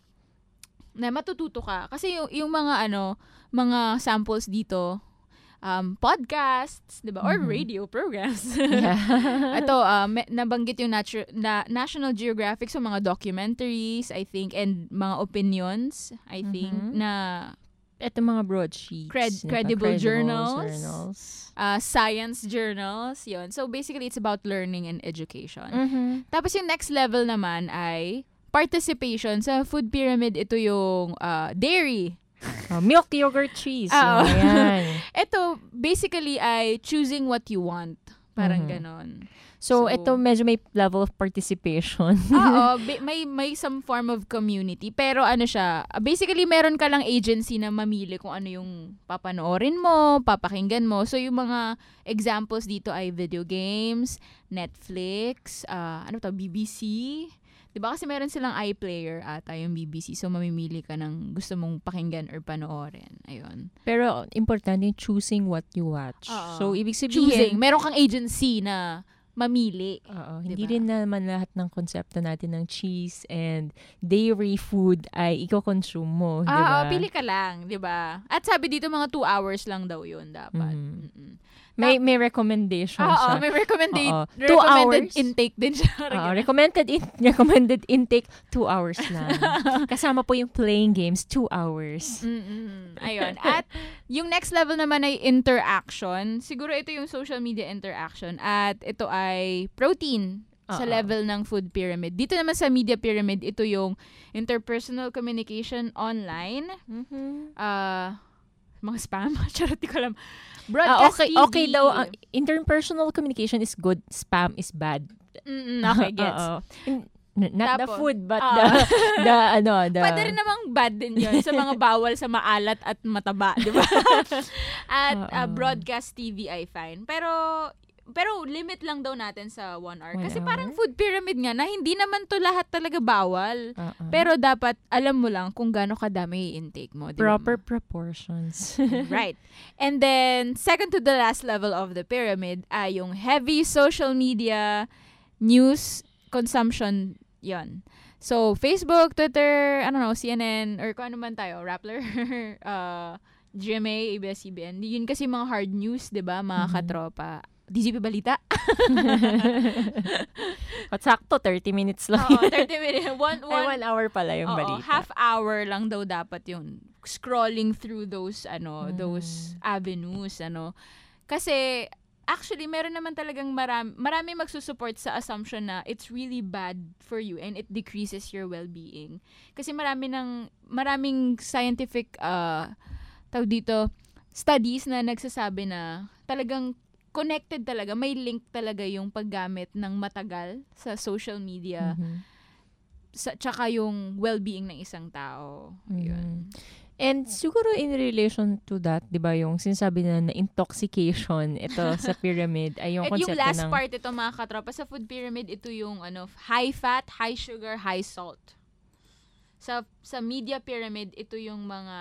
na matututo ka. Kasi yung, yung mga ano, mga samples dito, um, podcasts, di ba? Or Mhm. radio programs. Yeah. Ito, um, nabanggit yung natu- na National Geographic, so mga documentaries, I think, and mga opinions, I think, Mhm. na ito mga broadsheets. Cred- diba? credible journals, journals. uh, science journals, yun. So, basically, it's about learning and education. Mhm. Tapos, yung next level naman ay participation. Sa food pyramid, ito yung uh, dairy. Oh, milk, yogurt, cheese. Oo. Yung Ayan. Ito, basically, ay choosing what you want. Parang Mhm. ganon. So, So- ito medyo may level of participation. Oo, bi- may may some form of community. Pero ano siya, uh, basically meron ka lang agency na mamili kung ano yung papanoorin mo, papakinggan mo. So yung mga examples dito ay video games, Netflix, uh, ano to, B B C. Diba kasi meron silang iPlayer ata yung B B C. So mamimili ka ng gusto mong pakinggan or panoorin. Ayun. Pero importante yung choosing what you watch. Oo. So, ibig sabihin, Choosing. Meron kang agency na mamili. Oo, Diba? hindi rin naman lahat ng konsepto natin ng cheese and dairy food ay iko-consume mo, di Ah, ba? oo, pili ka lang, 'di ba? At sabi dito mga two hours lang daw 'yun dapat. Mhm. Mm-mm. May may recommendation Oo, siya. may recommended Oo. Two recommended hours. intake din siya. Oo, recommended in, recommended intake two hours lang. Kasama po yung playing games, two hours. Mm-mm. Ayun. At yung next level naman ay interaction. Siguro ito yung social media interaction. At ito ay protein sa Oo. level ng food pyramid. Dito naman sa media pyramid, ito yung interpersonal communication online. Mhm. Ah, mga spam. Charot, di ko alam. Ah, Broadcast okay, T V. okay daw. ang interpersonal communication is good, spam is bad. Mm-mm, okay, gets. Oo. In- n- Not the Tapos, food, but ah. the, the, ano, the... Pwede rin namang bad din yun sa mga bawal sa maalat at mataba, di ba? At uh, Oo. broadcast T V ay fine. Pero, pero limit lang daw natin sa one hour. One Kasi hour? parang food pyramid nga na hindi naman to lahat talaga bawal. Oo. Pero dapat alam mo lang kung gaano kadami i-intake mo. Di ba? Proper proportions. Right. And then, second to the last level of the pyramid ay yung heavy social media news consumption yon. So, Facebook, Twitter, I don't know, C N N, or kung ano man tayo, Rappler, uh, G M A, A B S C B N. Yun kasi mga hard news, di ba, mga Mhm. katropa. D Z P Balita. At sakto, thirty minutes lang. Oo, yun. thirty minutes. One, Ay, one, one hour pala yung Oo, balita. half hour lang daw dapat yung scrolling through those ano Mm. those avenues ano kasi actually meron naman talagang marami, marami magsusupport sa assumption na it's really bad for you and it decreases your well-being kasi marami ng maraming scientific uh, tawag dito studies na nagsasabi na talagang connected talaga, may link talaga yung paggamit ng matagal sa social media Mhm. sa tsaka yung well-being ng isang tao. Yun. Mhm. And siguro in relation to that, 'di ba, yung sinasabi na, na intoxication ito sa pyramid ay yung At yung konsepto last ng part ito mga katropa sa food pyramid, ito yung ano high fat, high sugar, high salt. Sa sa media pyramid, ito yung mga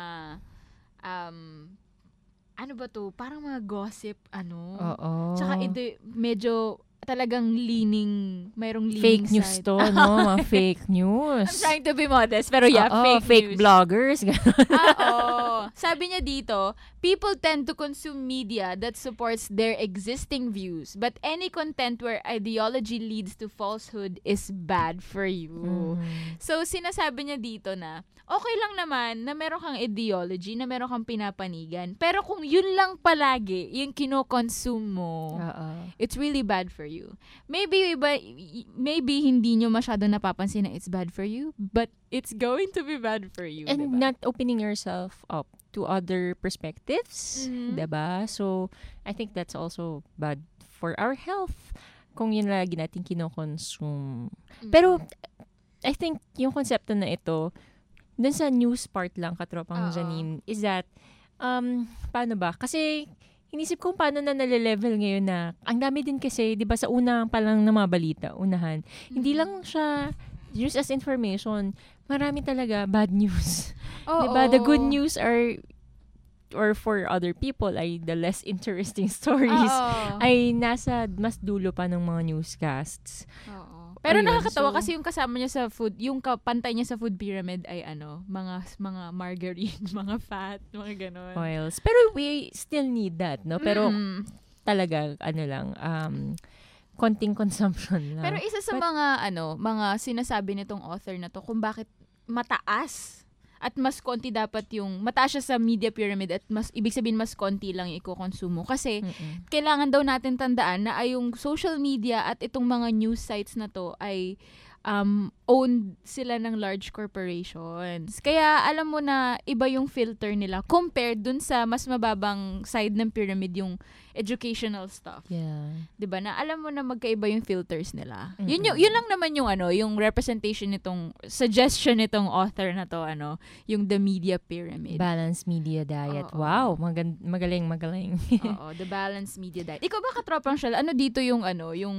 um ano ba to? Parang mga gossip, ano. Oo. Tsaka ide, medyo talagang leaning, mayroong leaning Fake news side. to, no? Mga fake news. I'm trying to be modest, pero yeah, Oo, fake, fake news. bloggers. Oo. Sabi niya dito, people tend to consume media that supports their existing views, but any content where ideology leads to falsehood is bad for you. Mm. So, sinasabi niya dito na, okay lang naman na meron kang ideology, na meron kang pinapanigan, pero kung yun lang palagi, yung kino-consume mo, Oo. it's really bad for you. Maybe, iba, maybe hindi nyo masyado napapansin na it's bad for you, but it's going to be bad for you. And diba? not opening yourself up to other perspectives, Mhm. diba? So, I think that's also bad for our health kung yun lagi natin kino-consume. Mm-hmm. Pero, I think yung konsepto na ito, dun sa news part lang, katropang Oo. Janine, is that, um, paano ba? Kasi, inisip ko paano na nale-level ngayon na, ang dami din kasi, di ba, sa unang palang na mga balita, unahan, hindi lang siya news as information, marami talaga bad news. Oo. Di ba? The good news are, or for other people, ay the less interesting stories, Oo. ay nasa mas dulo pa ng mga newscasts. Oo. Pero Ayun, nakakatawa so- kasi yung kasama niya sa food, yung kapantay niya sa food pyramid ay ano, mga mga margarine, mga fat, mga ganon. Oils. Pero we still need that, no? Pero Mm. talaga, ano lang, um, konting consumption lang. Pero isa sa But- mga ano, mga sinasabi nitong author na to kung bakit mataas at mas konti dapat yung mataas siya sa media pyramid at mas ibig sabihin mas konti lang yung iko-consume mo kasi Mm-mm. kailangan daw natin tandaan na ay yung social media at itong mga news sites na to ay um, owned sila ng large corporations. Kaya alam mo na iba yung filter nila compared dun sa mas mababang side ng pyramid, yung educational stuff. Yeah. 'Di ba? Na alam mo na magkaiba yung filters nila. Mm-mm. Yun yung, yun lang naman yung ano, yung representation nitong suggestion nitong author na to, ano, yung the media pyramid. Balanced media diet. Oo. Wow, magan- magaling, magaling. Oo, the balanced media diet. Ikaw ba, katropang Shell, ano dito yung ano, yung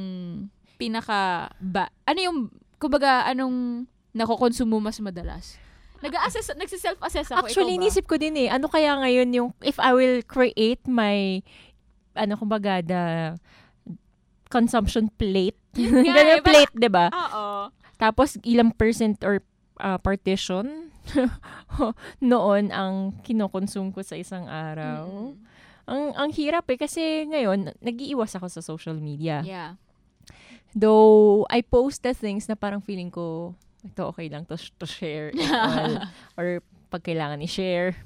pinaka ba, ano yung kumbaga anong nakokonsumo mas madalas? Nag-assess, nagsi-self-assess ako. Actually, ikaw ba? inisip ko din eh, ano kaya ngayon yung, if I will create my, ano kumbaga, the consumption plate. Yun nga Ganyan eh, plate, di ba? Oo. Tapos, ilang percent or uh, partition noon ang kinokonsume ko sa isang araw. Mm. Ang ang hirap eh, kasi ngayon, nag-iiwas ako sa social media. Yeah. Though, I post the things na parang feeling ko, ito okay lang to, to share. and all. Or pag kailangan i-share.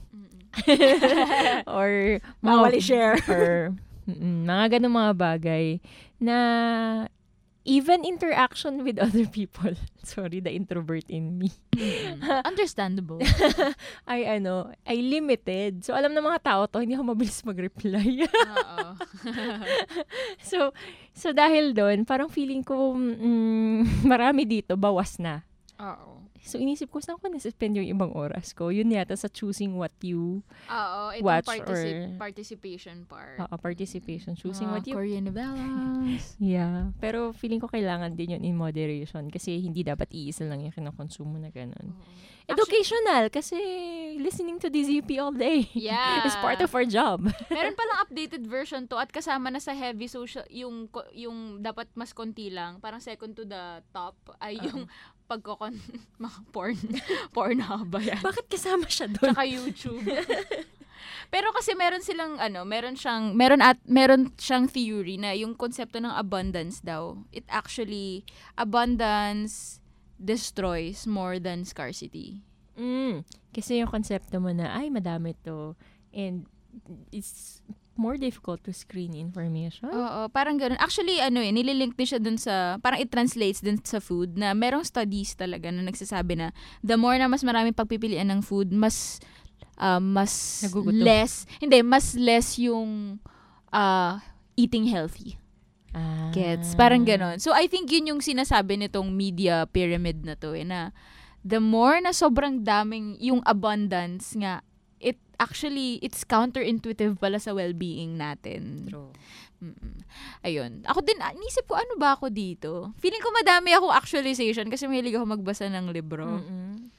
or Bawal i-share. Or mm, mga ganun mga bagay na even interaction with other people. Sorry, the introvert in me. Understandable. ay ano, ay limited. So, alam ng mga tao to, hindi ako mabilis mag-reply. Oo. so, so dahil doon, parang feeling ko, mm, marami dito, bawas na. Oo. So, inisip ko, saan ko nasispend yung ibang oras ko? Yun yata sa choosing what you Oo, itong watch particip- or... participation part. Oo, participation. Choosing Mga what you... Korean novellas. Yeah. Pero feeling ko kailangan din yun in moderation kasi hindi dapat iisa lang yung kinokonsumo na ganun. Educational kasi listening to D Z U P all day Yeah. is part of our job. Meron palang updated version to at kasama na sa heavy social, yung ko- yung dapat mas konti lang, parang second to the top ay yung pagkokon mga porn porn ba yan? Bakit kasama siya doon? Tsaka YouTube. Pero kasi meron silang ano, meron siyang meron at meron siyang theory na yung konsepto ng abundance daw. It actually abundance destroys more than scarcity. Mm. Kasi yung konsepto mo na ay madami to and it's more difficult to screen information. Oo, parang gano'n. Actually, ano eh, nililink din siya dun sa, parang it translates din sa food na merong studies talaga na nagsasabi na the more na mas maraming pagpipilian ng food, mas uh, mas Nagugutom. less, hindi, mas less yung uh, eating healthy. Ah. Gets? Parang gano'n. So, I think yun yung sinasabi nitong media pyramid na to eh, na the more na sobrang daming yung abundance nga, it actually, it's counterintuitive pala sa well-being natin. True. Mm-mm. Ayun. Ako din, ah, inisip ko, ano ba ako dito? Feeling ko madami akong actualization kasi mahilig ako magbasa ng libro. Mm-mm.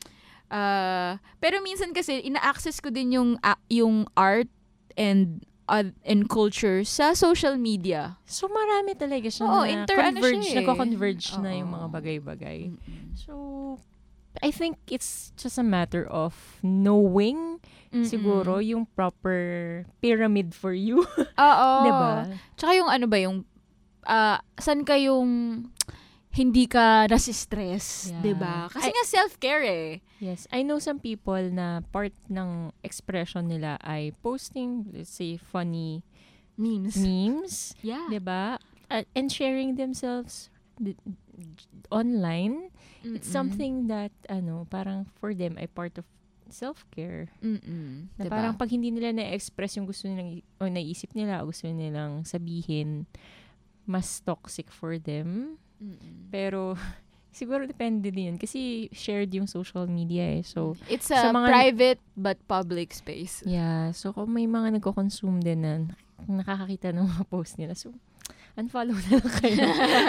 Uh, pero minsan kasi, ina-access ko din yung, uh, yung art and uh, and culture sa social media. So, marami talaga siya Oo, na inter, ano converge, siya eh. nagko-converge na Oo. yung mga bagay-bagay. So, I think it's just a matter of knowing Mm-mm. siguro yung proper pyramid for you. Oo. Diba? Tsaka yung ano ba yung, uh, saan ka yung hindi ka nasi-stress, Yeah. 'di ba? Kasi I- nga self-care eh. Yes, I know some people na part ng expression nila ay posting, let's say, funny memes. Memes, Yeah. 'di ba? Uh, and sharing themselves d- online. Mm-mm. It's something that ano, parang for them ay part of self-care. Mm-mm. Na Diba? parang pag hindi nila na-express yung gusto nilang i- o naisip nila o gusto nilang sabihin, mas toxic for them. Mm-mm. Pero siguro depende din yun kasi shared yung social media eh. So It's sa a mga- private but public space. Yeah, so kung may mga nagko-consume din na nakakakita ng mga post nila, so unfollow na lang kayo.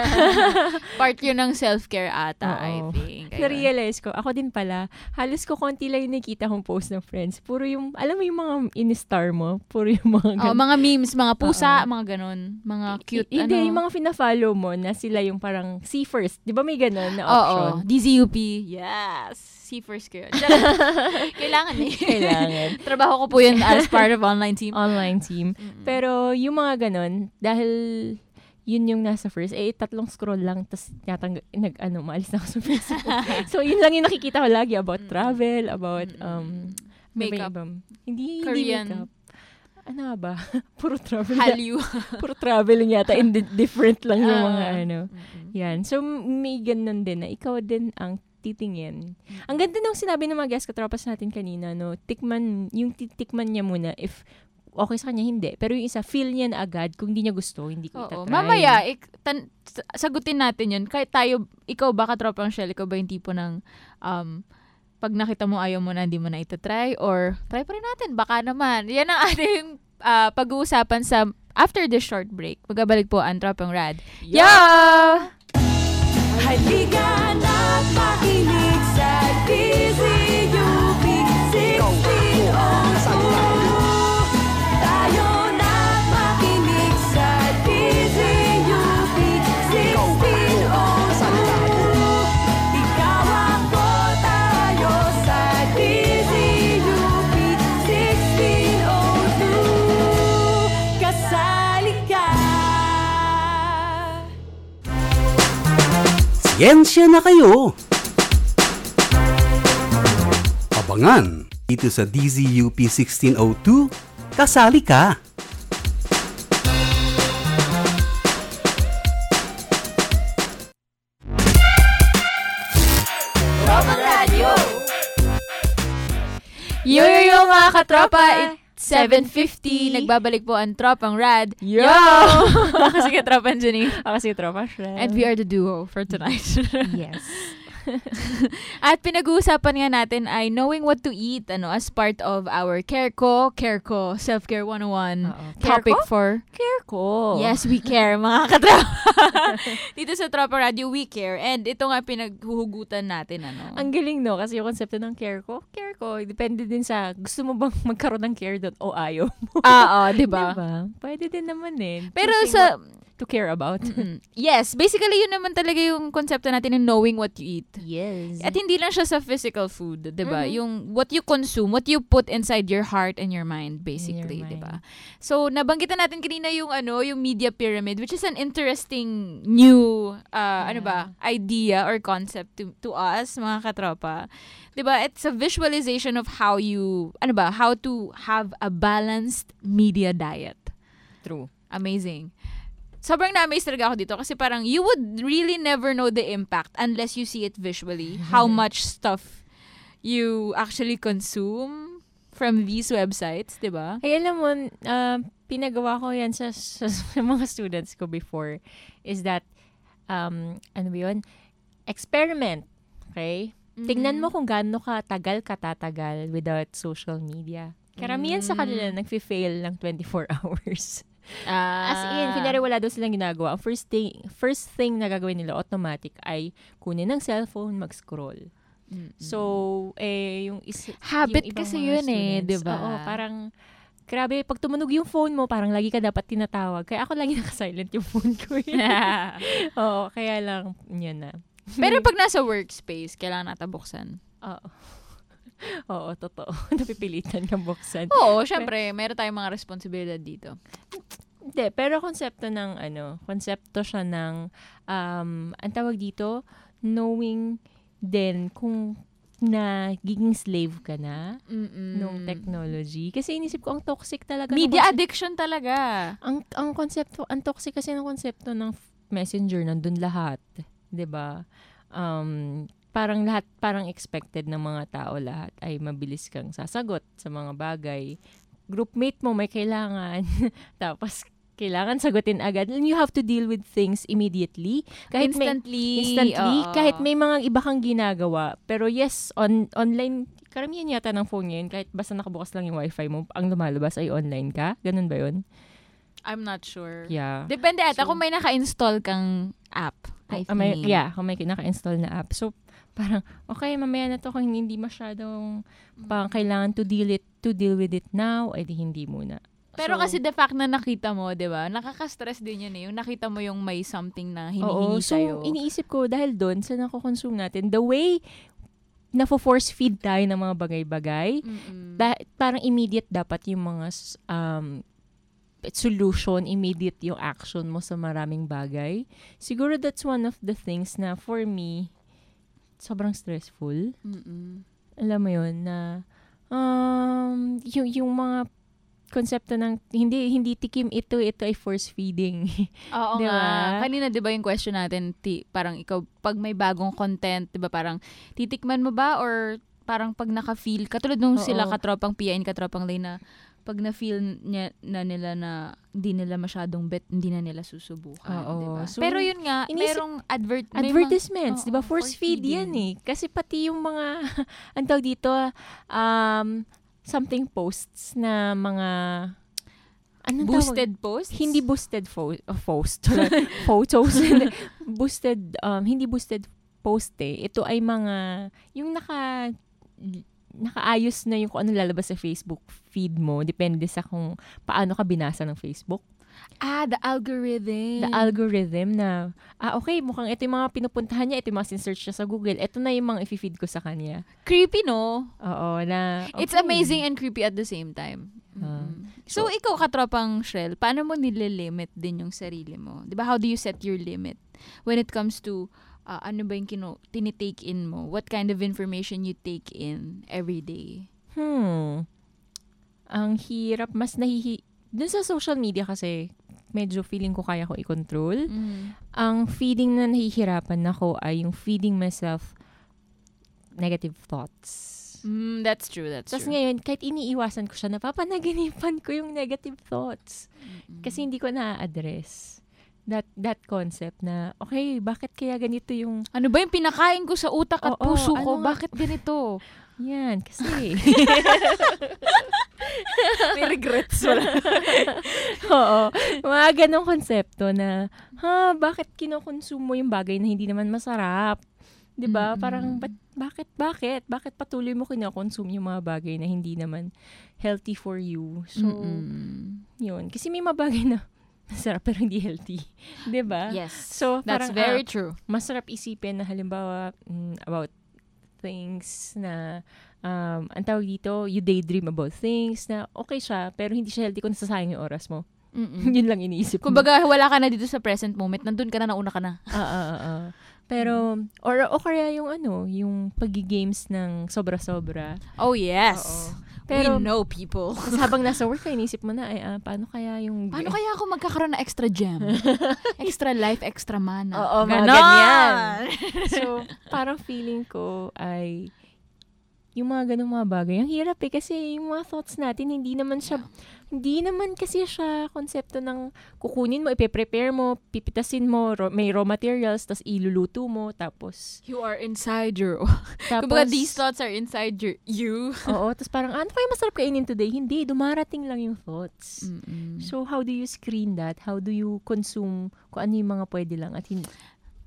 Part yun ng self-care ata, I Oo. think. Ayun. Na-realize ko, ako din pala, halos ko konti lang yung nakikita kong post ng friends. Puro yung, alam mo yung mga in-star mo, puro yung mga Oh, gan- mga memes, mga pusa, Oo. mga ganun. Mga cute, I- Hindi, ano. yung mga fina-follow mo na sila yung parang see first. Di ba may ganun na Oo, option? D Z U P. Yes. See first ko yun. Kailangan eh. Kailangan. Trabaho ko po yun as part of online team. Online team. Pero yung mga ganun, dahil yun yung nasa first, eh, tatlong scroll lang, tapos natang, nag, ano, maalis na ako sa Facebook. So, yun lang yung nakikita ko lagi about travel, about, um, ano ba yung Makeup. ibang- Hindi, Korean. hindi makeup. Ano nga ba? Puro travel. Hallyu. Puro traveling yata, and di- different lang yung mga, Ah. ano. Yan. So, may ganun din na ikaw din ang titingin. Ang ganda nung sinabi ng mga guest katropas natin kanina, no? Tikman, yung titikman niya muna if okay sa kanya, hindi. Pero yung isa, feel niya na agad. Kung hindi niya gusto, hindi ko Oo. itatry. Mamaya, ik- tan- s- sagutin natin yun. Kahit tayo, ikaw ba katropang Shell, ikaw ba yung tipo ng, um, pag nakita mo ayaw mo na, hindi mo na itatry? Or, try pa rin natin. Baka naman. Yan ang ating uh, pag-uusapan sa after this short break. Magabalik po ang Tropang Rad. Yo! Halika na't makinig sa D Z U P sixteen oh two. Tayo na't makinig sa D Z U P sixteen oh two. Ikaw ako, tayo sa D Z U P sixteen oh two. Kasali ka. Siyensya na kayo! Abangan dito sa D Z U P sixteen oh two, kasali ka! Tropang Radio! Yo, yo, yo, mga katropa! It's seven fifty. Nagbabalik po ang Tropang Rad. Yo! Ako si Katropan Janine. Ako si Tropa Shell. And we are the duo for tonight. Yes. At pinag-uusapan nga natin ay knowing what to eat ano as part of our Careko, Careko, Self-Care one oh one topic Careko? for... Careko. Yes, we care, mga katropa. Dito sa Tropa Radio, we care. And ito nga pinaghuhugutan natin. ano. Ang galing, no? Kasi yung konsepto ng care ko, care ko, depende din sa, gusto mo bang magkaroon ng care doon o ayaw mo? Ah, oh, diba? Diba? Pwede din naman eh. Pero Choosing sa... what to care about. Yes, basically yun naman talaga yung konsepto natin ng knowing what you eat. Yes. At hindi lang siya sa physical food, 'di ba? Mhm. Yung what you consume, what you put inside your heart and your mind basically, 'di ba? So nabanggitan natin kanina yung ano, yung media pyramid, which is an interesting new uh, ano ba, idea or concept to to us mga katropa. 'Di ba? It's a visualization of how you ano ba, how to have a balanced media diet. True. Amazing. Sobrang na-amaze talaga ako dito kasi parang you would really never know the impact unless you see it visually. How much stuff you actually consume from these websites, di ba? Ay, alam mo, uh, pinagawa ko yan sa, sa, sa mga students ko before is that, um, ano ba yun? Experiment. Okay? Mhm. Tingnan mo kung gaano ka tagal ka tatagal without social media. Karamihan sa kanila nagfi-fail ng twenty-four hours. Ah. As in, kunyari wala daw silang ginagawa. Ang first thing, first thing na gagawin nila automatic ay kunin ng cellphone, mag-scroll. So, eh, yung is, Habit yung ibang kasi mga yun eh, students, di ba? Oo, parang, grabe, pag tumunog yung phone mo, parang lagi ka dapat tinatawag. Kaya ako lagi naka-silent yung phone ko. Oo, kaya lang, yun na. Pero pag nasa workspace, kailangan nata buksan. Oo. Oo, totoo. Napipilitan kang buksan. Oo, syempre, meron tayong mga responsibilidad dito. Hindi, pero konsepto ng, ano, konsepto siya ng, um, ang tawag dito, knowing din kung nagiging slave ka na Mm-mm. nung technology. Kasi inisip ko, ang toxic talaga. Media ng addiction talaga. Ang, ang konsepto, ang toxic kasi ng konsepto ng messenger, nandun lahat. 'Di ba? Um, parang lahat, parang expected ng mga tao lahat ay mabilis kang sasagot sa mga bagay. Groupmate mo may kailangan. Tapos, kailangan sagutin agad. And you have to deal with things immediately. Kahit Instantly. May, instantly. Oo. Kahit may mga iba kang ginagawa. Pero yes, on online, karamihan yata ng phone ngayon, kahit basta nakabukas lang yung wifi mo, ang lumalabas ay online ka. Ganun ba yun? I'm not sure. Yeah. Depende ata So, kung may naka-install kang app. I Ah, may, think. yeah, kung may naka-install na app. So, parang, okay, mamaya na to kung hindi masyadong parang kailangan to deal it, to deal with it now, ay di hindi muna. Pero So, kasi the fact na nakita mo, di ba? Nakaka-stress din yun eh. Yung nakita mo yung may something na hinihingi oo, so, sa'yo. iniisip ko, dahil doon, sa nako-consume natin, the way na-force feed tayo ng mga bagay-bagay, da- parang immediate dapat yung mga um, solution, immediate yung action mo sa maraming bagay. Siguro that's one of the things na for me, sobrang stressful. Mm-mm. Alam mo yun, na um, yung, yung mga konsepto ng hindi hindi tikim ito, ito ay force feeding. Oo diba? nga. Kanina 'di ba yung question natin, ti, parang ikaw pag may bagong content, 'di ba parang titikman mo ba or parang pag naka-feel katulad nung Oo. sila katropang P I N, katropang Lay na pag na-feel niya, na nila na hindi nila masyadong bet, hindi na nila susubukan, Oo. 'di ba? So, Pero yun nga, inisip- merong advert may advertisements, mga- 'di ba? oo, Force feed yan eh. Kasi pati yung mga ang tawag dito um something posts na mga anong Boosted tawag? posts? Hindi boosted fo- uh, post. Photos. boosted, um, hindi boosted post eh. Ito ay mga, yung naka, nakaayos na yung kung ano lalabas sa Facebook feed mo. Depende sa kung paano ka binasa ng Facebook. Ah, the algorithm. The algorithm na, ah okay, mukhang ito yung mga pinupuntahan niya, ito yung mga sin-search niya sa Google, ito na yung mga i-feed ko sa kanya. Creepy, no? Oo, na, okay. It's amazing and creepy at the same time. Uh, So, ikaw, katropang Shrel, paano mo nililimit din yung sarili mo? Diba, how do you set your limit when it comes to uh, ano ba yung kino, tinitake in mo? What kind of information you take in every day? Hmm. Ang hirap, mas nahihi... Dun sa social media kasi, medyo feeling ko kaya ko i-control. Mm. Ang feeding na nahihirapan ako ay yung feeding myself negative thoughts. Mm, that's true, that's Tapos true. ngayon, kahit iniiwasan ko siya, napapanaginipan ko yung negative thoughts. Mm-hmm. Kasi hindi ko na-address that that concept na, okay, bakit kaya ganito yung... Ano ba yung pinakain ko sa utak at Oo, puso ko? ano nga? Bakit ganito? Yan, kasi... May regrets wala. Oo. Mga ganong konsepto na, ha, bakit kinokonsume mo yung bagay na hindi naman masarap? 'Di ba? Mm-mm. Parang ba- bakit bakit bakit patuloy mo kino-consume yung mga bagay na hindi naman healthy for you? So, Mm-mm. yun. Kasi may mga bagay na masarap pero hindi healthy. 'Di ba? Yes. So, That's parang, very ah, true. Masarap isipin na halimbawa mm, about things na um, ang tawag dito, you daydream about things na okay siya, pero hindi siya healthy kung nasasayang yung oras mo. Mm-mm. Yun lang iniisip mo. Kumbaga, wala ka na dito sa present moment. Nandun ka na, nauna ka na. Ah, ah, ah, ah. Pero, or, o kaya yung ano, yung pag-games ng sobra-sobra. Oh, yes. Oo. Pero, we know people. Tapos habang nasa work ka, inisip mo na, ay, ah, paano kaya yung... Paano kaya ako magkakaroon ng extra gem? Extra life, extra mana. Oo, mga Ganon. ganyan. So, parang feeling ko ay yung mga ganung mga bagay. Ang hirap eh, kasi yung mga thoughts natin, hindi naman siya, hindi naman kasi siya konsepto ng kukunin mo, ipe-prepare mo, pipitasin mo, ro- may raw materials, tapos iluluto mo, tapos... You are inside your... Tapos, Kumbaga, these thoughts are inside your you. Oo, tapos parang, ano kaya masarap kainin today? Hindi, dumarating lang yung thoughts. Mm-mm. So, how do you screen that? How do you consume kung ano yung mga pwede lang at hindi?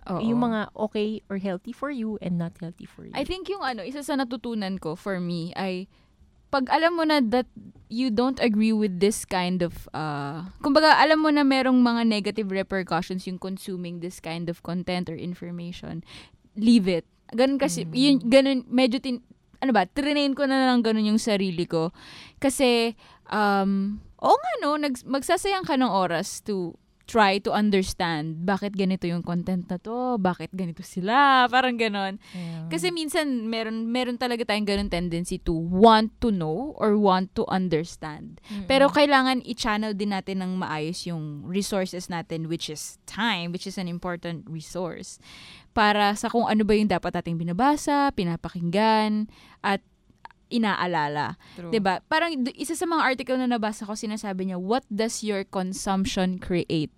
Oo. Yung mga okay or healthy for you and not healthy for you. I think yung ano, isa sa natutunan ko for me ay pag alam mo na that you don't agree with this kind of, uh, kumbaga alam mo na merong mga negative repercussions yung consuming this kind of content or information, leave it. Ganun kasi, mm. yun, ganun, medyo tin, ano ba, trinain ko na lang ganun yung sarili ko. Kasi, um, oo nga no, nag, magsasayang ka ng oras to try to understand bakit ganito yung content na to, bakit ganito sila, parang ganon. Yeah. Kasi minsan meron meron talaga tayong ganon tendency to want to know or want to understand. Mm-hmm. Pero kailangan i-channel din natin ng maayos yung resources natin, which is time, which is an important resource, para sa kung ano ba yung dapat nating binabasa, pinapakinggan, at inaalala. True. Diba? Parang isa sa mga article na nabasa ko, sinasabi niya, what does your consumption create?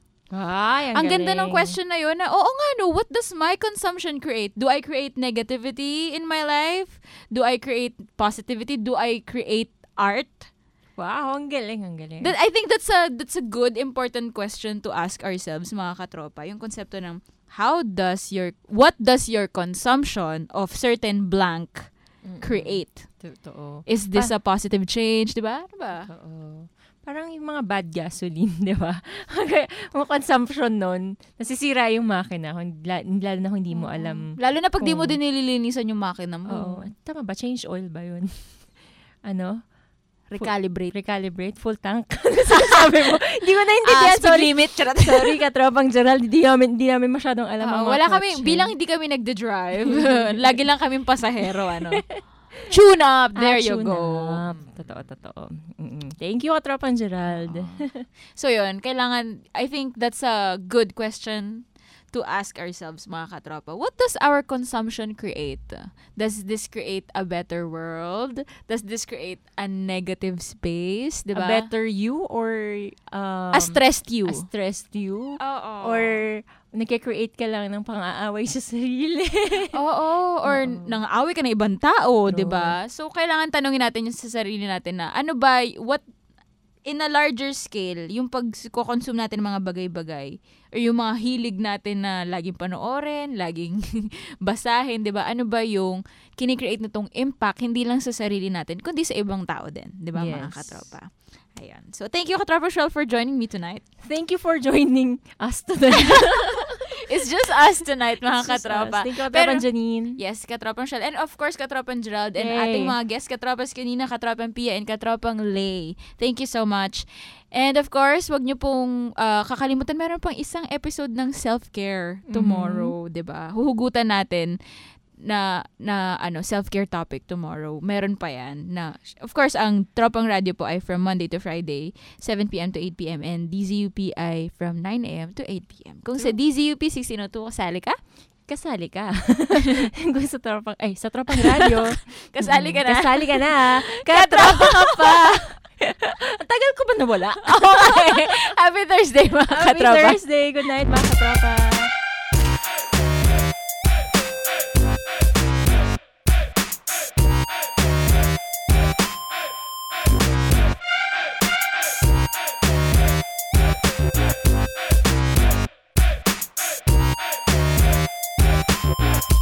Ay, ang, ang ganda ng question na yun na, oo nga no, what does my consumption create? Do I create negativity in my life? Do I create positivity? Do I create art? Wow, ang galing, ang galing. That, I think that's a that's a good, important question to ask ourselves, mga katropa. Yung konsepto ng, how does your, what does your consumption of certain blank create? Totoo. Is this pa- a positive change, di ba? Diba? Totoo. Parang yung mga bad gasoline, di ba? Mga consumption nun, nasisira yung makina, lalo na kung hindi mo alam. Lalo na pag kung, di mo din nililinisan yung makina mo. Oo. Tama ba? Change oil ba yun? Ano? Recalibrate. Recalibrate. Full tank. Sabi mo. Hindi ko naintindihan. Uh, sorry. Limit. Sorry, katropang Gerald. Hindi namin, hindi namin masyadong alam uh, ang mga wala kami, kotse. bilang hindi kami nagde-drive. Lagi lang kaming pasahero, ano. Tune up! There ah, you go. Up. Totoo, totoo. Mm-mm. Thank you, katropang Gerald. Uh, so yun, kailangan, I think that's a good question to ask ourselves, mga katropa. What does our consumption create? Does this create a better world? Does this create a negative space? Diba? A better you or um, a stressed you? A stressed you? Oo. Or nagke-create ka lang ng pang-aaway sa sarili? Oo. Or Uh-oh. nang-aaway ka ng ibang tao, diba? So, kailangan tanongin natin yung sa sarili natin na, ano ba, what, in a larger scale, yung pag-consume natin ng mga bagay-bagay, or yung mga hilig natin na laging panoorin, laging basahin, di ba? Ano ba yung kinikreate na tong impact, hindi lang sa sarili natin, kundi sa ibang tao din, di ba, yes. mga katropa? Ayan. So, thank you, Katropa Shell, for joining me tonight. Thank you for joining us tonight. It's just us tonight, mga katropa. Thank you, Katropan Janine. Yes, Katropan Shell. And of course, Katropan Gerald. And Yay. ating mga guest, Katropas kanina, Katropan Pia, and Katropang Lay. Thank you so much. And of course, wag niyo pong uh, kakalimutan, meron pang isang episode ng self-care tomorrow, mm-hmm. 'di ba? Huhugutan natin na na ano self-care topic tomorrow. Meron pa yan na, of course, ang Tropang Radio po ay from Monday to Friday, seven p.m. to eight p.m. and D Z U P ay from nine a.m. to eight p.m. Kung True. Sa D Z U P sixteen oh two kasali ka, kasali ka. Kung sa Tropang ay sa Tropang Radio, kasali ka na. Kasali ka na. Katropa ka pa. Ang tagal ko ba nawala? Okay. Happy Thursday, mga Happy katropa. Happy Thursday. Good night, mga katropa. We'll be right back.